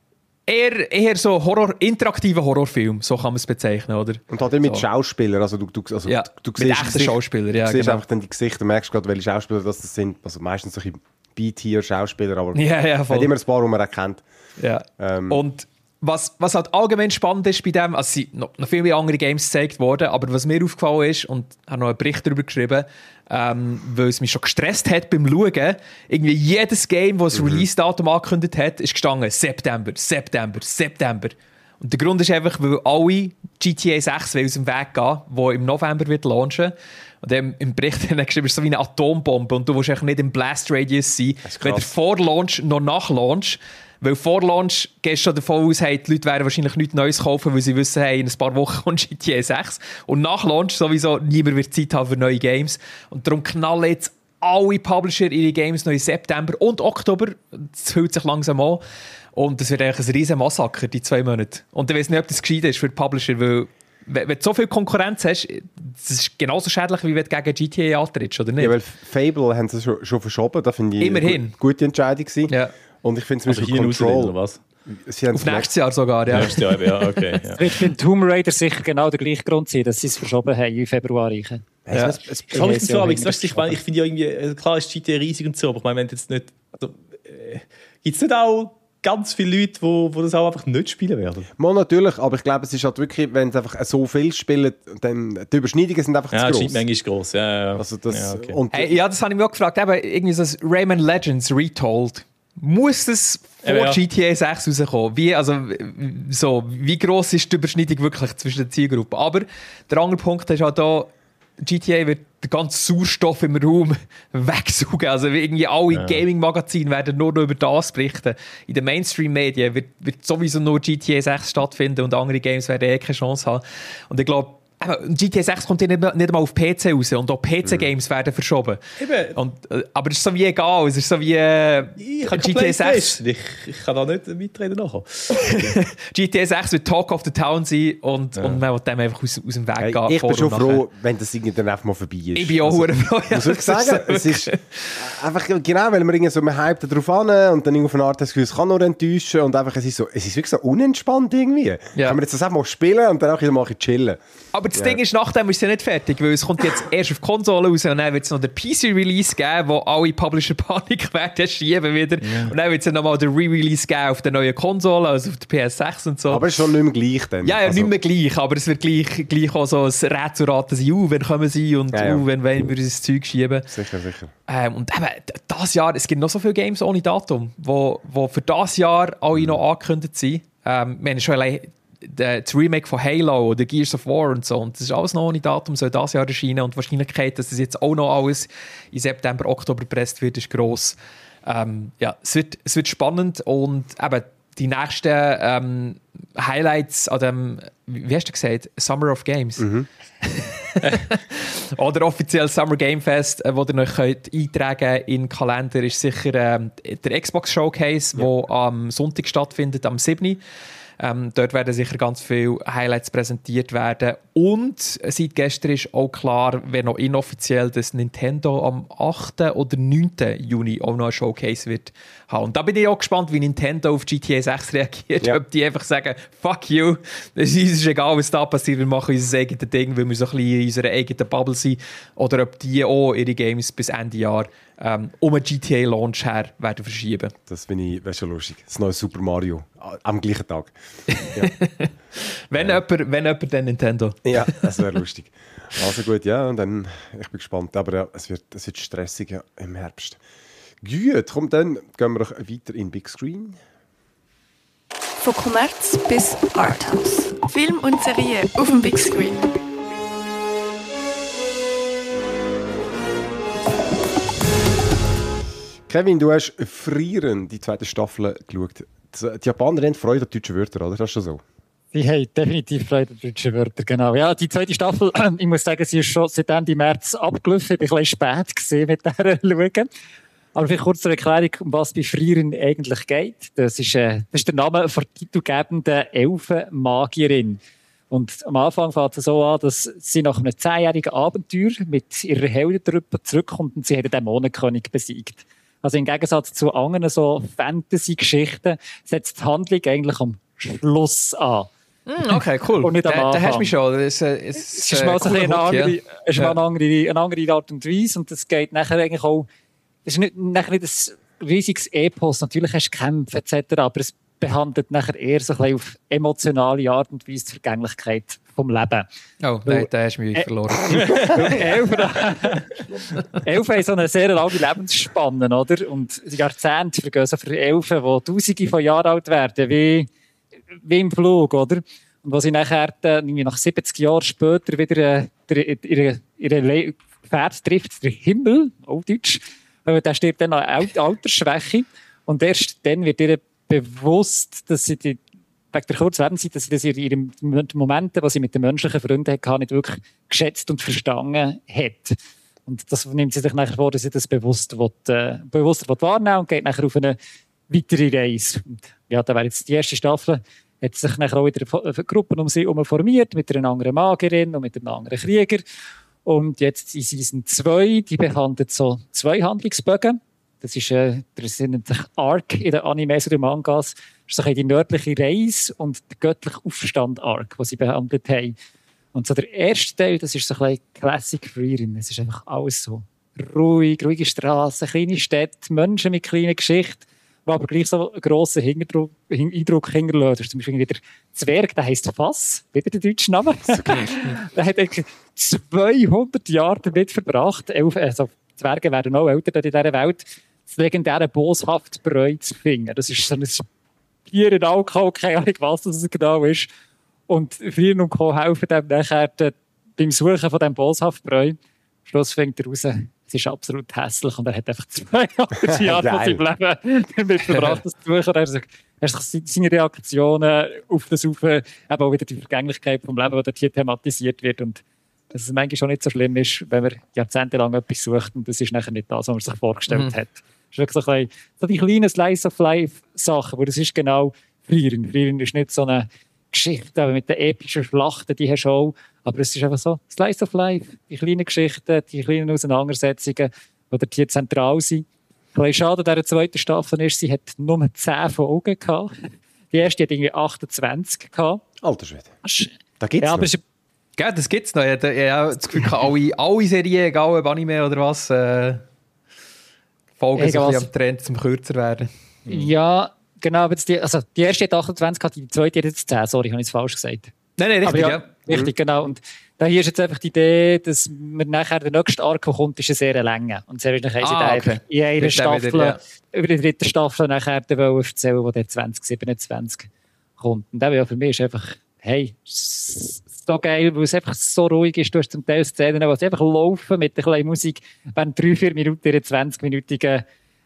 S1: eher, eher so Horror, interaktiver Horrorfilm, so kann man es bezeichnen, oder?
S3: Und halt mit
S1: So.
S3: Schauspielern. Also du, du, also
S1: Ja,
S3: du, du
S1: mit
S3: siehst
S1: echten
S3: Gesicht-
S1: Schauspielern, ja,
S3: Du siehst
S1: genau.
S3: einfach dann die Gesichter, merkst gerade, welche Schauspieler das sind. Also meistens solche B-Tier-Schauspieler, aber
S1: Ja, ja, voll.
S3: hat immer ein paar, die man erkennt.
S1: Ja.
S3: Ähm.
S1: Und was, was halt allgemein spannend ist bei dem, also es sind noch, noch viele andere Games gezeigt worden, aber was mir aufgefallen ist, und ich habe noch einen Bericht darüber geschrieben, ähm, weil es mich schon gestresst hat beim Schauen, irgendwie jedes Game, das das Release-Datum angekündigt hat, ist gestanden September, September, September. Und der Grund ist einfach, weil alle G T A sechs aus dem Weg gehen, wo im November wird launchen. Und im, im Bericht haben geschrieben, es ist so wie eine Atombombe und du willst eigentlich nicht im Blast Radius sein,
S3: ist krass.
S1: weder vor Launch noch nach Launch. Weil vor Launch gehst du schon davon aus, hey, die Leute werden wahrscheinlich nichts Neues kaufen, weil sie wissen, hey, in ein paar Wochen kommt G T A sechs. Und nach Launch sowieso niemand wird Zeit haben für neue Games. Und darum knallen jetzt alle Publisher ihre Games noch im September und Oktober. Das fühlt sich langsam an. Und das wird eigentlich ein riesen Massaker, die zwei Monate. Und ich weiß nicht, ob das gescheit ist für die Publisher, weil wenn wenn du so viel Konkurrenz hast, das ist genauso schädlich, wie wenn du gegen G T A antrittst, oder nicht?
S3: Ja, weil Fable haben sie schon, schon verschoben. Das finde ich
S1: Immerhin.
S3: eine gu- gute Entscheidung gewesen.
S1: Ja.
S3: Und ich finde zum
S4: Also
S3: Beispiel
S4: hier raus oder
S3: Control.
S4: was?
S3: Sie haben
S1: Auf
S3: es
S1: nächstes Jahr sogar, ja.
S4: Nächstes Jahr, ja, okay. Ja.
S5: Wird für den Tomb Raider sicher genau der gleiche Grund sein, dass sie es verschoben haben im Februar. rein.
S3: Ja. Es, es,
S4: Ich kann mich
S5: Ja,
S4: so, aber ich,
S5: ja,
S4: weißt, ich, meine, ich finde ja irgendwie, äh, klar ist G T A riesig und so, aber ich meine, wenn jetzt nicht, also, äh, gibt es nicht auch ganz viele Leute, die wo, wo das auch einfach nicht spielen werden?
S3: Mal natürlich, aber ich glaube, es ist halt wirklich, wenn es einfach so viel spielen, dann die Überschneidungen sind einfach
S4: Ja,
S3: zu
S4: die
S3: groß.
S4: Schnittmenge ist gross. Ja, ja.
S3: Also das,
S4: ja, okay.
S3: und,
S1: Hey, ja, das habe ich mich auch gefragt. Eben, irgendwie so ein Rayman Legends Retold. Muss das vor
S4: Eben, ja.
S1: G T A sechs rauskommen? Wie, also, so, wie gross ist die Überschneidung wirklich zwischen den Zielgruppen? Aber der andere Punkt ist auch da, G T A wird den ganzen Sauerstoff im Raum wegsaugen. Also irgendwie alle
S4: Ja.
S1: Gaming-Magazine werden nur noch über das berichten. In den Mainstream-Medien wird, wird sowieso nur G T A sechs stattfinden und andere Games werden eh keine Chance haben. Und ich glaube, G T A sechs kommt ja nicht, nicht einmal auf P C raus und auch P C-Games werden verschoben.
S4: Eben.
S1: Und, äh, aber es ist so wie egal, es ist so wie äh,
S4: Ich habe
S1: G
S4: keine
S1: T A sechs.
S4: PlayStation. Ich, ich kann da nicht mitreden nachher.
S1: G T A sechs wird Talk of the Town sein und, und man wird dem einfach aus, aus dem Weg
S3: hey,
S1: gehen.
S3: ich
S1: vor
S3: bin schon
S1: und nachher.
S3: froh, wenn das irgendwie dann einfach mal vorbei ist.
S1: Ich bin auch
S3: also,
S1: also, froh. Ja,
S3: muss ich
S1: das
S3: sagen,
S1: so
S3: es ist einfach genau, weil man irgendwie so, man hypt darauf an und dann irgendwie auf eine Art das Gefühl, es kann nur enttäuschen und einfach, es ist so, es ist wirklich so unentspannt irgendwie.
S1: Ja.
S3: Kann man jetzt das einfach mal spielen und dann auch wieder mal ein bisschen chillen.
S1: Aber das
S3: Ja.
S1: Ding ist, nachdem ist es ja nicht fertig, weil es kommt jetzt erst auf Konsole raus und dann wird es noch den P C-Release geben, wo alle Publisher Panik werden schieben wieder. Und dann wird es ja nochmal den Re-Release geben auf der neuen Konsole, also auf der P S sechs und so.
S3: Aber es ist schon nicht mehr gleich dann.
S1: ja, ja,
S3: Also,
S1: nicht mehr gleich, aber es wird gleich, gleich auch so ein Rätselraten sein, uh, wann kommen sie und
S3: Ja, ja.
S1: uh, wann wollen wir das Zeug schieben.
S3: Sicher, sicher.
S1: Ähm, und eben, d- das Jahr, es gibt noch so viele Games ohne Datum, wo, wo für das Jahr alle noch angekündigt sind. Ähm, wir haben schon allein de- das Remake von Halo oder Gears of War und so. Und das ist alles noch ohne Datum, soll das Jahr erscheinen. Und die Wahrscheinlichkeit, dass das jetzt auch noch alles in September, Oktober gepresst wird, ist gross. Ähm, ja, es wird, es wird spannend und eben die nächsten ähm, Highlights an dem, wie hast du gesagt, Summer of Games. Oder offiziell Summer Game Fest, äh, wo ihr euch könnt eintragen in den Kalender, ist sicher ähm, der Xbox Showcase, der ja. am Sonntag stattfindet, am siebten Ähm, dort werden sicher ganz viele Highlights präsentiert werden. Und seit gestern ist auch klar, wenn noch inoffiziell, dass Nintendo am achten oder neunten Juni auch noch ein Showcase wird haben. Und da bin ich auch gespannt, wie Nintendo auf G T A sechs reagiert. Ja. Ob die einfach sagen, fuck you, es ist egal, was da passiert, wir machen unser eigenes Ding, weil wir so ein bisschen in unserer eigenen Bubble sind. Oder ob die auch ihre Games bis Ende Jahr ähm, um einen G T A-Launch her werden verschieben.
S3: Das finde ich wär schon lustig. Das neue Super Mario am gleichen Tag. Ja.
S1: wenn, ja. jemand, wenn jemand, dann Nintendo.
S3: Ja, das wäre lustig. Also gut, ja, und dann, ich bin gespannt. Aber ja, es wird, es wird stressig ja, im Herbst. Gut, komm, dann gehen wir weiter in Big Screen.
S2: Von Kommerz bis Arthouse. Film und Serie auf dem Big Screen.
S3: Kevin, du hast Frieren, die zweite Staffel, geschaut. Die Japaner haben Freude an deutschen Wörtern, oder? Das ist schon so.
S5: Sie haben definitiv Freude an deutschen Wörtern, genau. Ja, die zweite Staffel, ich muss sagen, sie ist schon seit Ende März abgelaufen. Ich bin ein bisschen spät gesehen mit dieser Schauen. Aber vielleicht kurz zur Erklärung, um was bei Frieren eigentlich geht. Das ist, äh, das ist der Name der titelgebenden Elfenmagierin. Und am Anfang fängt es so an, dass sie nach einem zehnjährigen Abenteuer mit ihrer Heldentruppe zurückkommt und sie hat den Dämonenkönig besiegt. Also im Gegensatz zu anderen so Fantasy-Geschichten setzt die Handlung eigentlich am Schluss an.
S1: Mm, okay, cool.
S5: Und nicht am Anfang.
S1: Da hast du mich schon. Das ist, äh, ist,
S5: es ist mal so eine, andere, ja. ist mal eine, andere, eine andere Art und Weise. Und das geht nachher eigentlich auch, es ist nicht, nachher nicht ein riesiges Epos. Natürlich hast du Kämpfe et cetera, aber es behandelt nachher eher so ein bisschen auf emotionale Art und Weise die Vergänglichkeit vom Leben.
S1: Oh, nein, da hast du mich äh, verloren.
S5: Elfen, Elfen haben so eine sehr lange Lebensspanne, oder? Und Jahrzehnte vergehen so für Elfen, die Tausende von Jahren alt werden, wie, wie im Flug, oder? Und wo sie nachher, nach siebzig Jahren später wieder äh, ihre, ihre Pferd trifft, der Himmel, auf Deutsch, der stirbt dann an Altersschwäche. Und erst dann wird ihr bewusst, dass sie die, wegen der kurzen Lebenszeit, dass sie das in ihren Momenten, die sie mit den menschlichen Freunden hatte, nicht wirklich geschätzt und verstanden hat. Und das nimmt sie sich nachher vor, dass sie das bewusst, will, äh, bewusst will wahrnehmen und geht nachher auf eine weitere Reise. Und ja, da wäre jetzt die erste Staffel, hat sich nachher auch wieder Gruppen um sie herum formiert, mit einer anderen Magierin und mit einem anderen Krieger. Und jetzt in Season zwei, die behandelt so zwei Handlungsbögen. Das ist, äh, das sind Arc in den Animes oder Mangas. Das ist so die nördliche Reise und der göttliche Aufstand-Arc, den sie behandelt haben. Und so der erste Teil, das ist so ein bisschen Classic Frieren. Es ist einfach alles so ruhig, ruhige Straßen, kleine Städte, Menschen mit kleinen Geschichten, die aber gleich so einen grossen Eindruck hinterlassen. Das ist zum Beispiel der Zwerg, der heisst Fass, wieder der deutsche Name. Der hat zweihundert Jahre damit verbracht, also Zwerge werden auch älter in dieser Welt, das legendäre Boshaftsbräu zu finden. Das ist so ein Bier in Alkohol, keine Ahnung, was das genau ist. Und Frieren und Co. helfen dem nachher beim Suchen von diesem Boshaftbräu. Am Schluss fängt er raus, es ist absolut hässlich und er hat einfach zweihundert Jahre von seinem Leben damit verbracht, das zu suchen. Er hat sich seine Reaktionen auf das Auf, eben auch wieder die Vergänglichkeit vom Leben, die dort hier thematisiert wird. Und dass es manchmal schon nicht so schlimm ist, wenn man jahrzehntelang etwas sucht und das ist nachher nicht das, was man sich vorgestellt mhm. hat. Das ist wirklich so, ein bisschen, so die kleinen Slice-of-Life-Sachen, wo das ist genau Frieren. Frieren ist nicht so eine Geschichte mit den epischen Schlachten, die hast du auch, aber es ist einfach so Slice of Life, die kleinen Geschichten, die kleinen Auseinandersetzungen, die dort hier zentral sind. Ein bisschen schade an dieser zweiten Staffel ist, sie hat nur zehn Folgen gehabt. Die erste hat irgendwie achtundzwanzig gehabt.
S3: Alter Schwede. Da geht's
S5: ja,
S3: noch.
S1: Ja, das gibt's noch. Ich habe das Gefühl, alle, alle Serien, egal ob Anime oder was, äh, folgen hey, so ein bisschen am Trend zum kürzer werden.
S5: Ja, genau. Aber die, also die erste hat achtundzwanzig, die zweite hat jetzt zehn. Sorry, habe ich es falsch gesagt.
S1: Nein, nein, richtig,
S5: ja,
S1: ja.
S5: Richtig, genau. Und da hier ist jetzt einfach die Idee, dass man nachher der nächste Arc, der kommt, ist eine sehr lange. Und sehr wahrscheinlich haben sie ah, okay. in einer Staffel, wieder, ja. über die dritte Staffel nachher erzählen, wo der zwanzig siebenundzwanzig kommt. Und das ja für mich ist einfach, hey, so geil, weil es einfach so ruhig ist. Du hast zum Teil Szenen, wo sie einfach laufen mit der kleinen Musik, während drei, vier Minuten in einer zwanzig-minütigen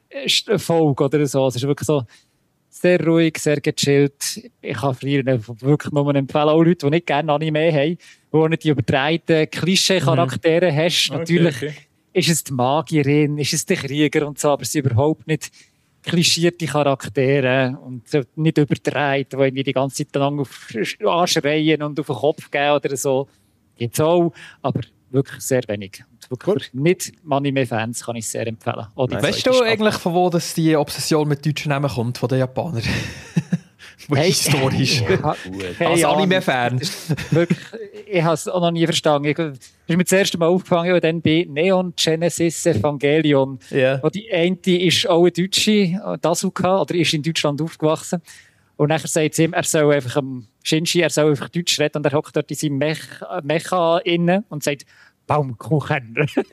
S5: Folge oder so. Es ist wirklich so sehr ruhig, sehr gechillt. Ich kann Frieren wirklich nur empfehlen. Auch Leute, die nicht gerne Anime haben, wo nicht die übertreiten Klischee-Charaktere mhm. hast. Okay, natürlich okay. ist es die Magierin, ist es der Krieger und so, aber es sind überhaupt nicht klischierte Charaktere und nicht übertreibt, die irgendwie die ganze Zeit lang auf anschreien und auf den Kopf geben oder so. Gibt es auch, aber wirklich sehr wenig. Und wirklich für Nicht-Anime-Fans kann ich es sehr empfehlen. Oh,
S1: weißt du Staffel. Eigentlich, von wo das die Obsession mit deutschen Namen kommt, von den Japanern? Hey, historisch. Ja, als Anime-Fan.
S5: Ich habe es auch noch nie verstanden. Ich, das ist mir das erste Mal aufgefangen, und dann bei Neon Genesis Evangelion. Yeah. Wo die eine ist auch eine Deutsche, Dazuka, oder ist in Deutschland aufgewachsen. Und nachher sagt sie ihm, er soll einfach am Shinji, er soll einfach Deutsch reden, und er hockt dort in seinem Mech, Mecha innen und sagt, Baumkuchen.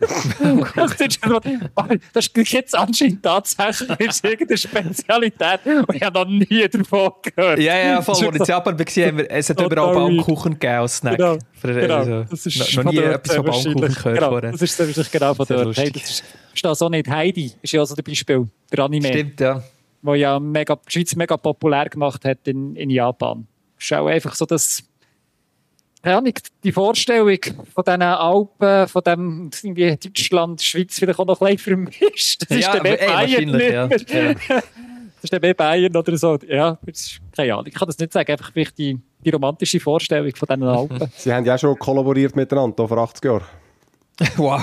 S5: Das ist jetzt anscheinend tatsächlich irgendeine Spezialität und ich habe noch nie davon gehört.
S1: Ja, ja, voll. Als ich in Japan war, es hat überall Baumkuchen gegeben als Snack. Genau,
S5: genau. Also, das ist noch nie etwas von Baumkuchen gehört. Genau, das ist wahrscheinlich genau von dort. Hey, das ist, ist das auch nicht. Heidi ist ja so ein Beispiel, der Anime.
S1: Stimmt, ja.
S5: Wo ja mega, die Schweiz mega populär gemacht hat in, in Japan. Das ist auch einfach so, dass ja, die Vorstellung von diesen Alpen, von dem irgendwie Deutschland, Schweiz vielleicht auch noch ein bisschen vermischt. Das
S1: ja,
S5: ist der Bayern nicht
S1: ja.
S5: ja. Das ist der Bayern oder so. Ja, keine Ahnung. Ich kann das nicht sagen. Einfach die, die romantische Vorstellung von diesen Alpen.
S3: Sie haben ja schon kollaboriert miteinander vor achtzig Jahren.
S1: Wow.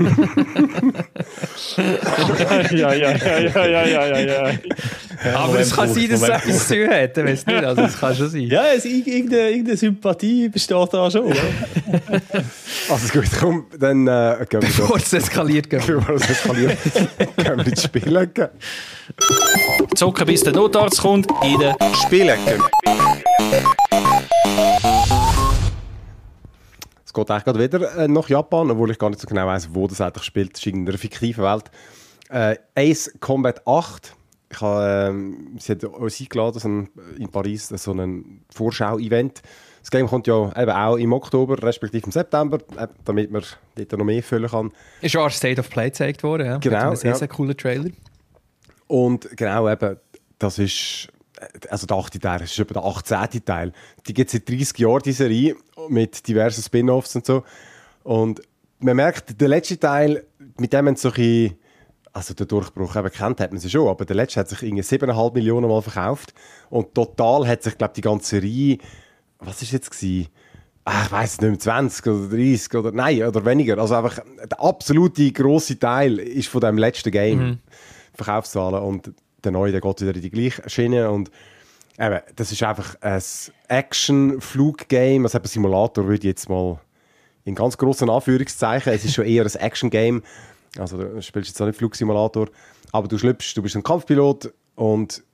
S5: ja, ja, ja, ja, ja, ja, ja.
S1: Aber es kann sein, dass es etwas zu tun hat. Ich weiß nicht, also es kann schon sein.
S4: Ja, es, irgendeine, irgendeine Sympathie besteht da schon. Ja.
S3: Also gut, komm, dann äh, gehen wir
S1: Bevor es eskaliert, gehen wir.
S3: Bevor es eskaliert, gehen wir ins Spielecke.
S6: Zocken, bis der Notarzt kommt, in der
S3: Spielecke. Es geht eigentlich gerade wieder äh, nach Japan, obwohl ich gar nicht so genau weiss, wo das eigentlich spielt. Es ist in einer fiktiven Welt. Äh, Ace Combat acht. Ich habe, äh, sie hat uns eingeladen, so ein, in Paris, so ein Vorschau-Event. Das Game kommt ja eben auch im Oktober, respektive im September, äh, damit man dort noch mehr füllen kann.
S1: Ist auch State of Play gezeigt worden, ja.
S3: Genau. Ein
S1: sehr,
S3: ja.
S1: sehr cooler Trailer.
S3: Und genau eben, das ist... Also der achte Teil, das ist etwa der achtzehnte Teil. Die gibt es seit dreißig Jahren, die Serie, mit diversen Spin-Offs und so. Und man merkt, der letzte Teil, mit dem man so ein bisschen, also den Durchbruch eben kennt, hat man sie schon, aber der letzte hat sich irgendwie sieben Komma fünf Millionen Mal verkauft. Und total hat sich, glaube ich, die ganze Serie, was war jetzt gewesen? Ach, ich weiss nicht mehr, zwanzig oder dreißig oder nein, oder weniger. Also einfach der absolute grosse Teil ist von dem letzten Game. Mhm. Verkaufszahlen. Und der neue, der geht wieder in die gleiche Schiene und eben, das ist einfach ein Action-Flug-Game, also ein Simulator, würde ich jetzt mal in ganz grossen Anführungszeichen, es ist schon eher ein Action-Game, also du spielst jetzt auch nicht Flugsimulator, aber du schlüpfst, du bist ein Kampfpilot und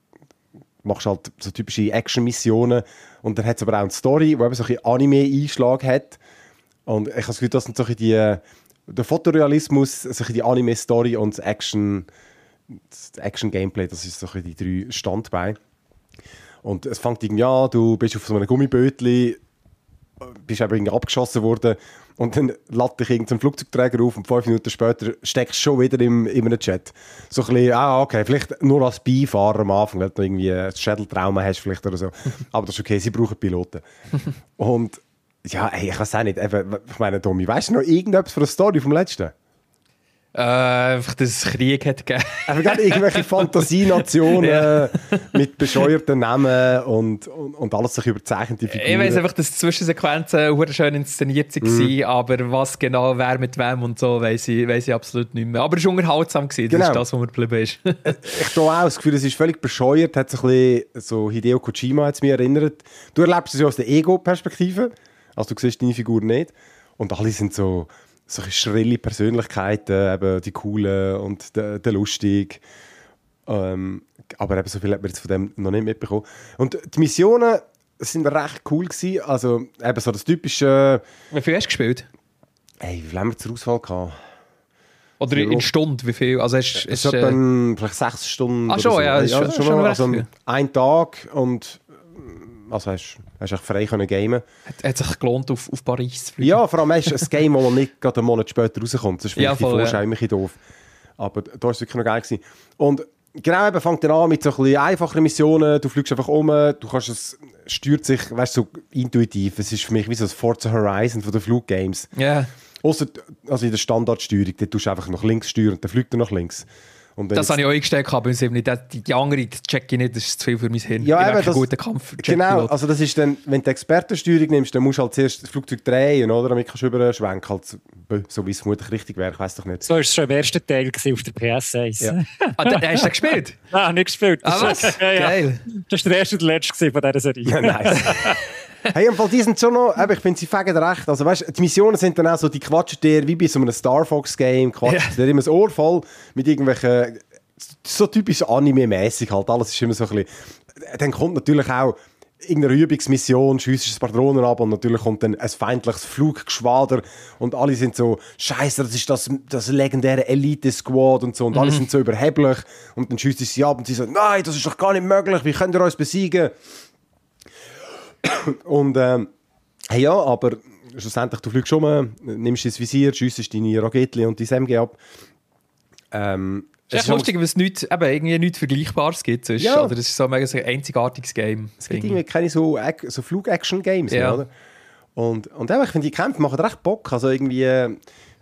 S3: machst halt so typische Action-Missionen und dann hat es aber auch eine Story, die eben so ein bisschen Anime-Einschlag hat und ich habe das Gefühl, das sind so ein bisschen die, der Fotorealismus, so ein bisschen die Anime-Story und das Action- das Action-Gameplay, das ist so die drei Standbeine. Und es fängt irgendwie an, du bist auf so einem Gummibötli, bist eben irgendwie abgeschossen worden und dann lädt dich irgendein Flugzeugträger auf und fünf Minuten später steckst du schon wieder im, in einem Chat. So ein bisschen, ah okay, vielleicht nur als Beifahrer am Anfang, weil du irgendwie ein Schädeltrauma hast vielleicht oder so. Aber das ist okay, sie brauchen Piloten. Und ja, ey, ich weiß auch nicht, eben, ich meine, Tommy, weißt du noch irgendetwas von der Story vom letzten?
S1: Äh, einfach, dass es Krieg hat gegeben.
S3: Einfach irgendwelche Fantasienationen ja. mit bescheuerten Namen und, und, und alles sich überzeichnete Figuren.
S1: Ich weiss einfach, dass die Zwischensequenzen sehr schön inszeniert waren, mm. aber was genau, wer mit wem und so, weiss ich, weiss ich absolut nicht mehr. Aber es war unterhaltsam gewesen, das genau. ist das, was mir geblieben ist.
S3: Ich habe auch das Gefühl, es ist völlig bescheuert, hat sich ein bisschen, so Hideo Kojima hat es mich erinnert. Du erlebst es ja aus der Ego-Perspektive, also du siehst deine Figur nicht und alle sind so solche schrille Persönlichkeiten, eben die coolen und der, der lustig. Ähm, aber eben so viel hat man jetzt von dem noch nicht mitbekommen. Und die Missionen sind recht cool gewesen. Also eben so das typische...
S1: Wie viel hast du gespielt?
S3: Ey, wie viel haben wir zur Auswahl gehabt?
S1: Oder in Stunden, wie viel? Also hast,
S3: es hat dann vielleicht sechs Stunden.
S1: Ach schon,
S3: so.
S1: ja, das
S3: ja,
S1: ist
S3: schon,
S1: schon, schon
S3: also ein Tag und also hast du frei können gamen.
S1: Hat, hat sich gelohnt, auf, auf Paris zu fliegen?
S3: Ja, vor allem ist es ein Game, das nicht gerade einen Monat später rauskommt. Das ist vielleicht ja, voll, die Vorschau ja. immer ein bisschen doof. Aber da war es wirklich noch geil gewesen. Und genau, eben fängt dann an mit so ein bisschen einfachen Missionen. Du fliegst einfach um, du kannst es, steuert sich, weißt du, so intuitiv. Es ist für mich wie so das Forza Horizon von den Fluggames.
S1: Ja. Yeah.
S3: Ausser, also in der Standardsteuerung, da tust du einfach nach links steuern und dann fliegt er nach links. Und
S1: das
S3: jetzt,
S1: habe ich auch eingestellt, aber die, die, die andere check ich nicht, das ist zu viel für mein Hirn.
S3: Ja,
S1: ich
S3: eben,
S1: bin
S3: das,
S1: ein guter Kampf.
S3: Genau, also das ist dann, wenn du die Expertensteuerung nimmst, dann musst du halt zuerst das Flugzeug drehen, oder? Damit kannst du überschwenken, halt, so wie es vermutlich richtig wäre, ich weiss doch nicht.
S5: So war es schon im ersten Teil auf der P S eins.
S3: Ja.
S1: Ah, da, hast du den gespielt?
S5: Nein, nicht gespielt.
S1: Ah, was?
S5: Ja, ja.
S1: Geil.
S5: Das war der erste und der letzte von dieser Serie.
S3: Ja, nice. Hey, im Fall, die sind schon noch, ich finde, sie fegen recht. Also, weißt, die Missionen sind dann auch so, die quatschen dir wie bei so einem Star Fox Game, quatschen
S1: Ja.
S3: dir immer das Ohr voll mit irgendwelchen, so typisch Anime-mäßig halt. Alles ist immer so ein bisschen. Dann kommt natürlich auch irgendeine Übungsmission, schiessest ein paar Drohnen ab und natürlich kommt dann ein feindliches Fluggeschwader und alle sind so, Scheiße, das ist das, das legendäre Elite-Squad und so und alle sind so überheblich und dann schießt sie ab und sie so, nein, das ist doch gar nicht möglich, wie könnt ihr uns besiegen? Und ähm, hey, ja, aber schlussendlich, du fliegst um, nimmst das Visier, schiessest deine Raketchen und dein M G ab. Ähm,
S1: Es ist echt lustig, weil es nicht, eben, irgendwie nichts Vergleichbares gibt. Sonst,
S3: Ja.
S1: Oder es ist so ein mega so ein einzigartiges Game.
S3: Es gibt irgendwie keine so, Ac- so Flug-Action-Games
S1: Ja.
S3: mehr, oder? Und, und eben, ich finde, die Kämpfe machen recht Bock. Also irgendwie, äh,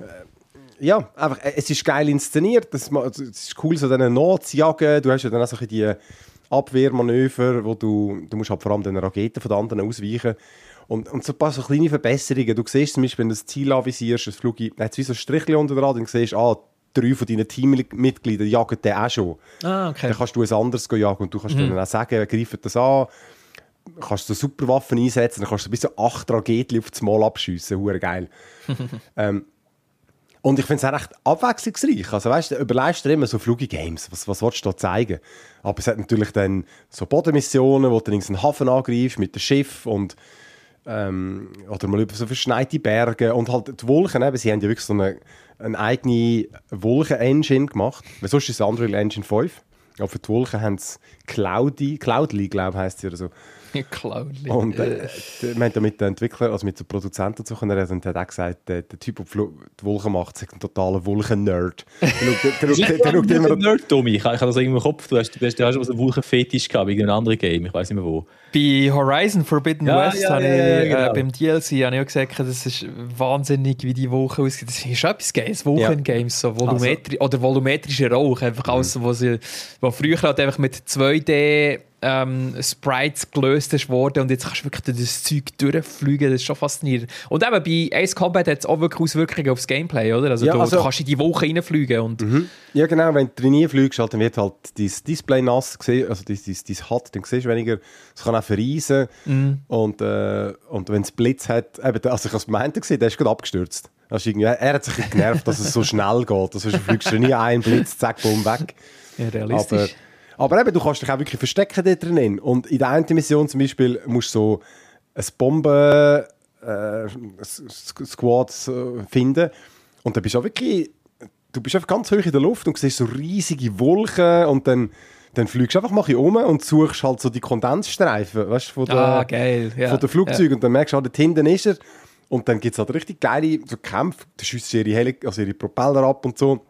S3: ja, einfach, äh, es ist geil inszeniert. Das, ma- es ist cool, so diesen Not zu jagen. Du hast ja dann auch so ein bisschen die Abwehrmanöver, wo du, du musst halt vor allem den Raketen von den anderen ausweichen. Und, und so ein paar so kleine Verbesserungen. Du siehst zum Beispiel, wenn du das Ziel anvisierst, das Flug, dann hat es wie so ein Strichchen unter dran, dann siehst du, ah, drei von deinen Teammitgliedern jagen den auch schon.
S1: Ah, okay.
S3: Dann kannst du ein anderes jagen und du kannst
S1: Mhm.
S3: dann auch sagen, greif das an, kannst so Superwaffen einsetzen, dann kannst du bis zu acht Raketen auf das Mal abschiessen, hure geil. ähm, und ich finde es auch recht abwechslungsreich. Also weißt du, überlegst dir immer so Flugi-Games, was, was willst du da zeigen? Aber es hat natürlich dann so Bodenmissionen, wo du dann einen Hafen angreifst mit dem Schiff und ähm, oder mal über so verschneite Berge und halt die Wolken, eben, sie haben ja wirklich so eine, eine eigene Wolken-Engine gemacht, weil sonst ist es Unreal Engine fünf, aber für die Wolken haben sie Cloudy, Cloudly, glaube ich, heisst sie oder so.
S1: Cloudly.
S3: Und äh, wir haben da mit den Entwicklern, also mit den Produzenten zu können reden, und der hat auch gesagt, der, der Typ, der die Fl- die Wolken macht, ist ein totaler Wolken-Nerd. Der schaut- der schaut- der schaut immer...
S4: Nerd, Tommy. Ich habe das irgendwie im Kopf. Du hast, du hast, du hast schon so einen Wolkenfetisch gehabt, wegen einem anderen Game. Ich weiß nicht mehr wo.
S1: Bei Horizon Forbidden
S4: Ja,
S1: West
S4: ja,
S1: habe
S4: ja,
S1: ich,
S4: ja,
S1: äh,
S4: genau.
S1: beim D L C habe ich auch gesagt, das ist wahnsinnig, wie die Woche aussieht. Das ist schon etwas Geiles, Wochengames, so volumetri oder volumetrischer Rauch. Einfach alles, wo, sie, wo früher halt einfach mit zwei D ähm, Sprites gelöst ist worden und jetzt kannst du wirklich durch das Zeug durchfliegen. Das ist schon faszinierend. Und eben bei Ace Combat hat es auch wirklich Auswirkungen aufs Gameplay, oder? Also,
S3: Ja,
S1: du,
S3: also-
S1: du kannst in die Woche reinfliegen und
S3: Ja genau, wenn du reinfliegst, halt, dann wird halt dein Display nass, gesehen, also dein, dein, dein H U D, dann siehst du weniger, es kann auch verreisen und, äh, und wenn es Blitz hat, eben, also ich habe es gemeint gesehen, der ist gerade abgestürzt. Also irgendwie, er hat sich ein bisschen genervt, dass es so schnell geht, also du fliegst nie ein Blitz, zack, bumm, weg.
S1: ja,
S3: Aber,
S1: realistisch.
S3: aber eben, du kannst dich auch wirklich verstecken da drin. Und in der einen Mission zum Beispiel musst du so ein Bomben äh, Squad äh, finden und dann bist du auch wirklich, du bist einfach ganz hoch in der Luft und siehst so riesige Wolken und dann, dann fliegst du einfach mal ein bisschen um und suchst halt so die Kondensstreifen, weißt du, von der,
S1: Ah, geil. Ja.
S3: von den Flugzeugen und dann merkst du, ah, dort hinten ist er und dann gibt es halt richtig geile so Kämpfe, da schiessen ihre, Heli also ihre Propeller ab und so.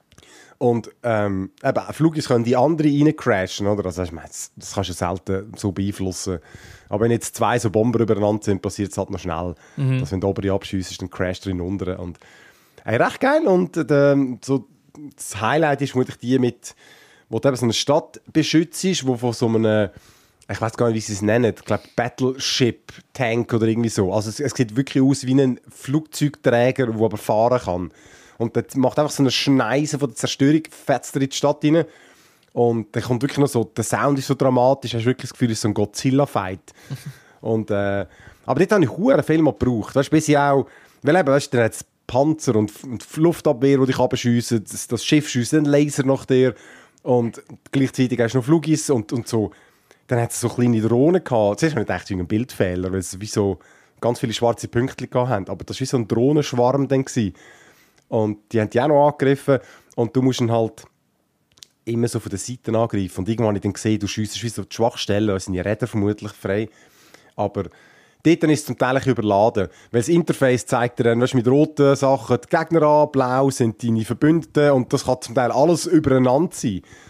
S3: Und ähm, eben, Flugzeuge können die anderen reincrashen, oder? Also, ich meine, das, das kannst du selten so beeinflussen. Aber wenn jetzt zwei so Bomber übereinander sind, passiert es halt noch schnell.
S1: Mhm.
S3: Dass wenn der obere abschiessest, dann crasht drin unten. Und äh, recht geil. Und äh, so, das Highlight ist vermutlich die mit, wo du eben so eine Stadt beschützt, wo von so einem, ich weiß gar nicht, wie sie es nennen, ich glaube Battleship Tank oder irgendwie so. Also es, es sieht wirklich aus wie ein Flugzeugträger, der aber fahren kann. Und das macht einfach so eine Schneise von der Zerstörung, fetzt er in die Stadt rein. Und dann kommt wirklich noch so, der Sound ist so dramatisch, hast wirklich das Gefühl, es ist so ein Godzilla-Fight. und, äh, aber dort habe ich verdammt viel mal gebraucht. Weißt du, bis ich auch, weil eben, weißt du, dann hat es Panzer und, und Luftabwehr, die dich abschiessen, das, das Schiff schiesst einen Laser nach dir und gleichzeitig hast du noch Flugis und, und so. Dann hat es so kleine Drohnen gehabt. Zuerst habe ich gedacht, es ist ein Bildfehler, weil es wie so ganz viele schwarze Punkte gehabt haben. Aber das war wie so ein Drohnenschwarm dann gewesen. Und die haben die auch noch angegriffen. Und du musst ihn halt immer so von der Seite angreifen. Und irgendwann habe ich dann gesehen, du schiessest wie so die Schwachstellen, da sind die Räder vermutlich frei. Aber dort ist es zum Teil ein bisschen überladen. Weil das Interface zeigt dir dann, weißt, mit roten Sachen die Gegner an, blau sind deine Verbündeten und das kann zum Teil alles übereinander sein.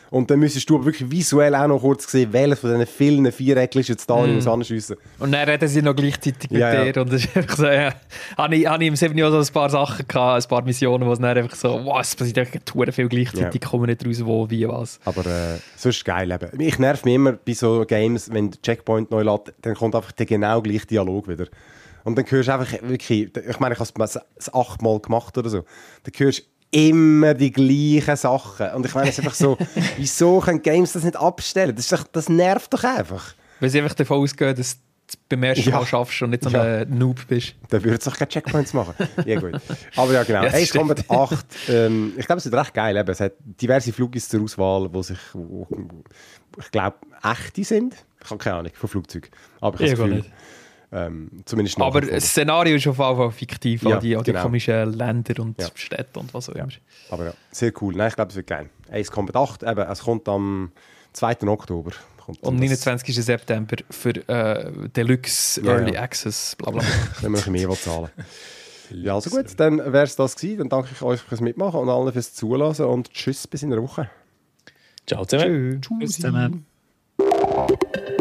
S3: Und dann müsstest du aber wirklich visuell auch noch kurz sehen, welches von diesen vielen Vierecken ist jetzt da, ich
S1: Mm.
S3: muss anschiessen.
S1: Und dann reden sie noch gleichzeitig mit
S3: Ja, ja.
S1: dir. Und das ist einfach so, ja. Habe ich, habe ich im siebten Jahr so ein paar Sachen gehabt, ein paar Missionen, wo es dann einfach so, wow, es passiert echt verdammt viel gleichzeitig,
S3: Ja.
S1: kommen nicht raus, wo, wie, was.
S3: Aber äh, sonst geil eben. Ich nerv mich immer bei so Games, wenn der Checkpoint neu lädt, dann kommt einfach der genau gleiche Dialog wieder. Und dann hörst du einfach wirklich, ich meine, ich habe es achtmal gemacht oder so, dann hörst du immer die gleichen Sachen. Und ich meine, es ist einfach so, wieso können Games das nicht abstellen? Das, ist doch, das nervt doch einfach.
S1: Weil sie einfach davon ausgehen, dass du beim ersten
S3: Ja.
S1: Mal schaffst und nicht so
S3: Ja.
S1: ein Noob bist.
S3: Dann würde es doch keine Checkpoints machen. Ja gut. Aber ja genau,
S1: Ja, das
S3: Ace Combat acht, ähm, ich glaube, es ist recht geil. Eben. Es hat diverse Flugis zur Auswahl, wo sich, wo, ich glaube, echte sind. Ich habe keine Ahnung von Flugzeugen. Aber ich habe
S1: Ich
S3: das
S1: auch
S3: Gefühl,
S1: nicht.
S3: ähm, zumindest
S1: Aber
S3: nachher.
S1: das Szenario ist auf jeden Fall fiktiv,
S3: Ja,
S1: auch die, auch die
S3: genau.
S1: komischen Länder und
S3: Ja.
S1: Städte und was auch immer.
S3: Aber ja, sehr cool. Nein, ich glaube, es wird geil. Ace Combat acht, eben, es kommt am zweiten Oktober. Kommt
S1: Und
S3: das-
S1: neunundzwanzigsten September für äh, Deluxe
S3: Ja,
S1: Early
S3: ja.
S1: Access, bla bla bla.
S3: Wenn wir ein bisschen mehr zahlen. Ja, also gut, dann wäre es das gewesen. Dann danke ich euch fürs Mitmachen und allen fürs Zulassen und tschüss bis in einer Woche.
S4: Ciao zusammen.
S1: Tschüss.
S5: Tschüss zusammen.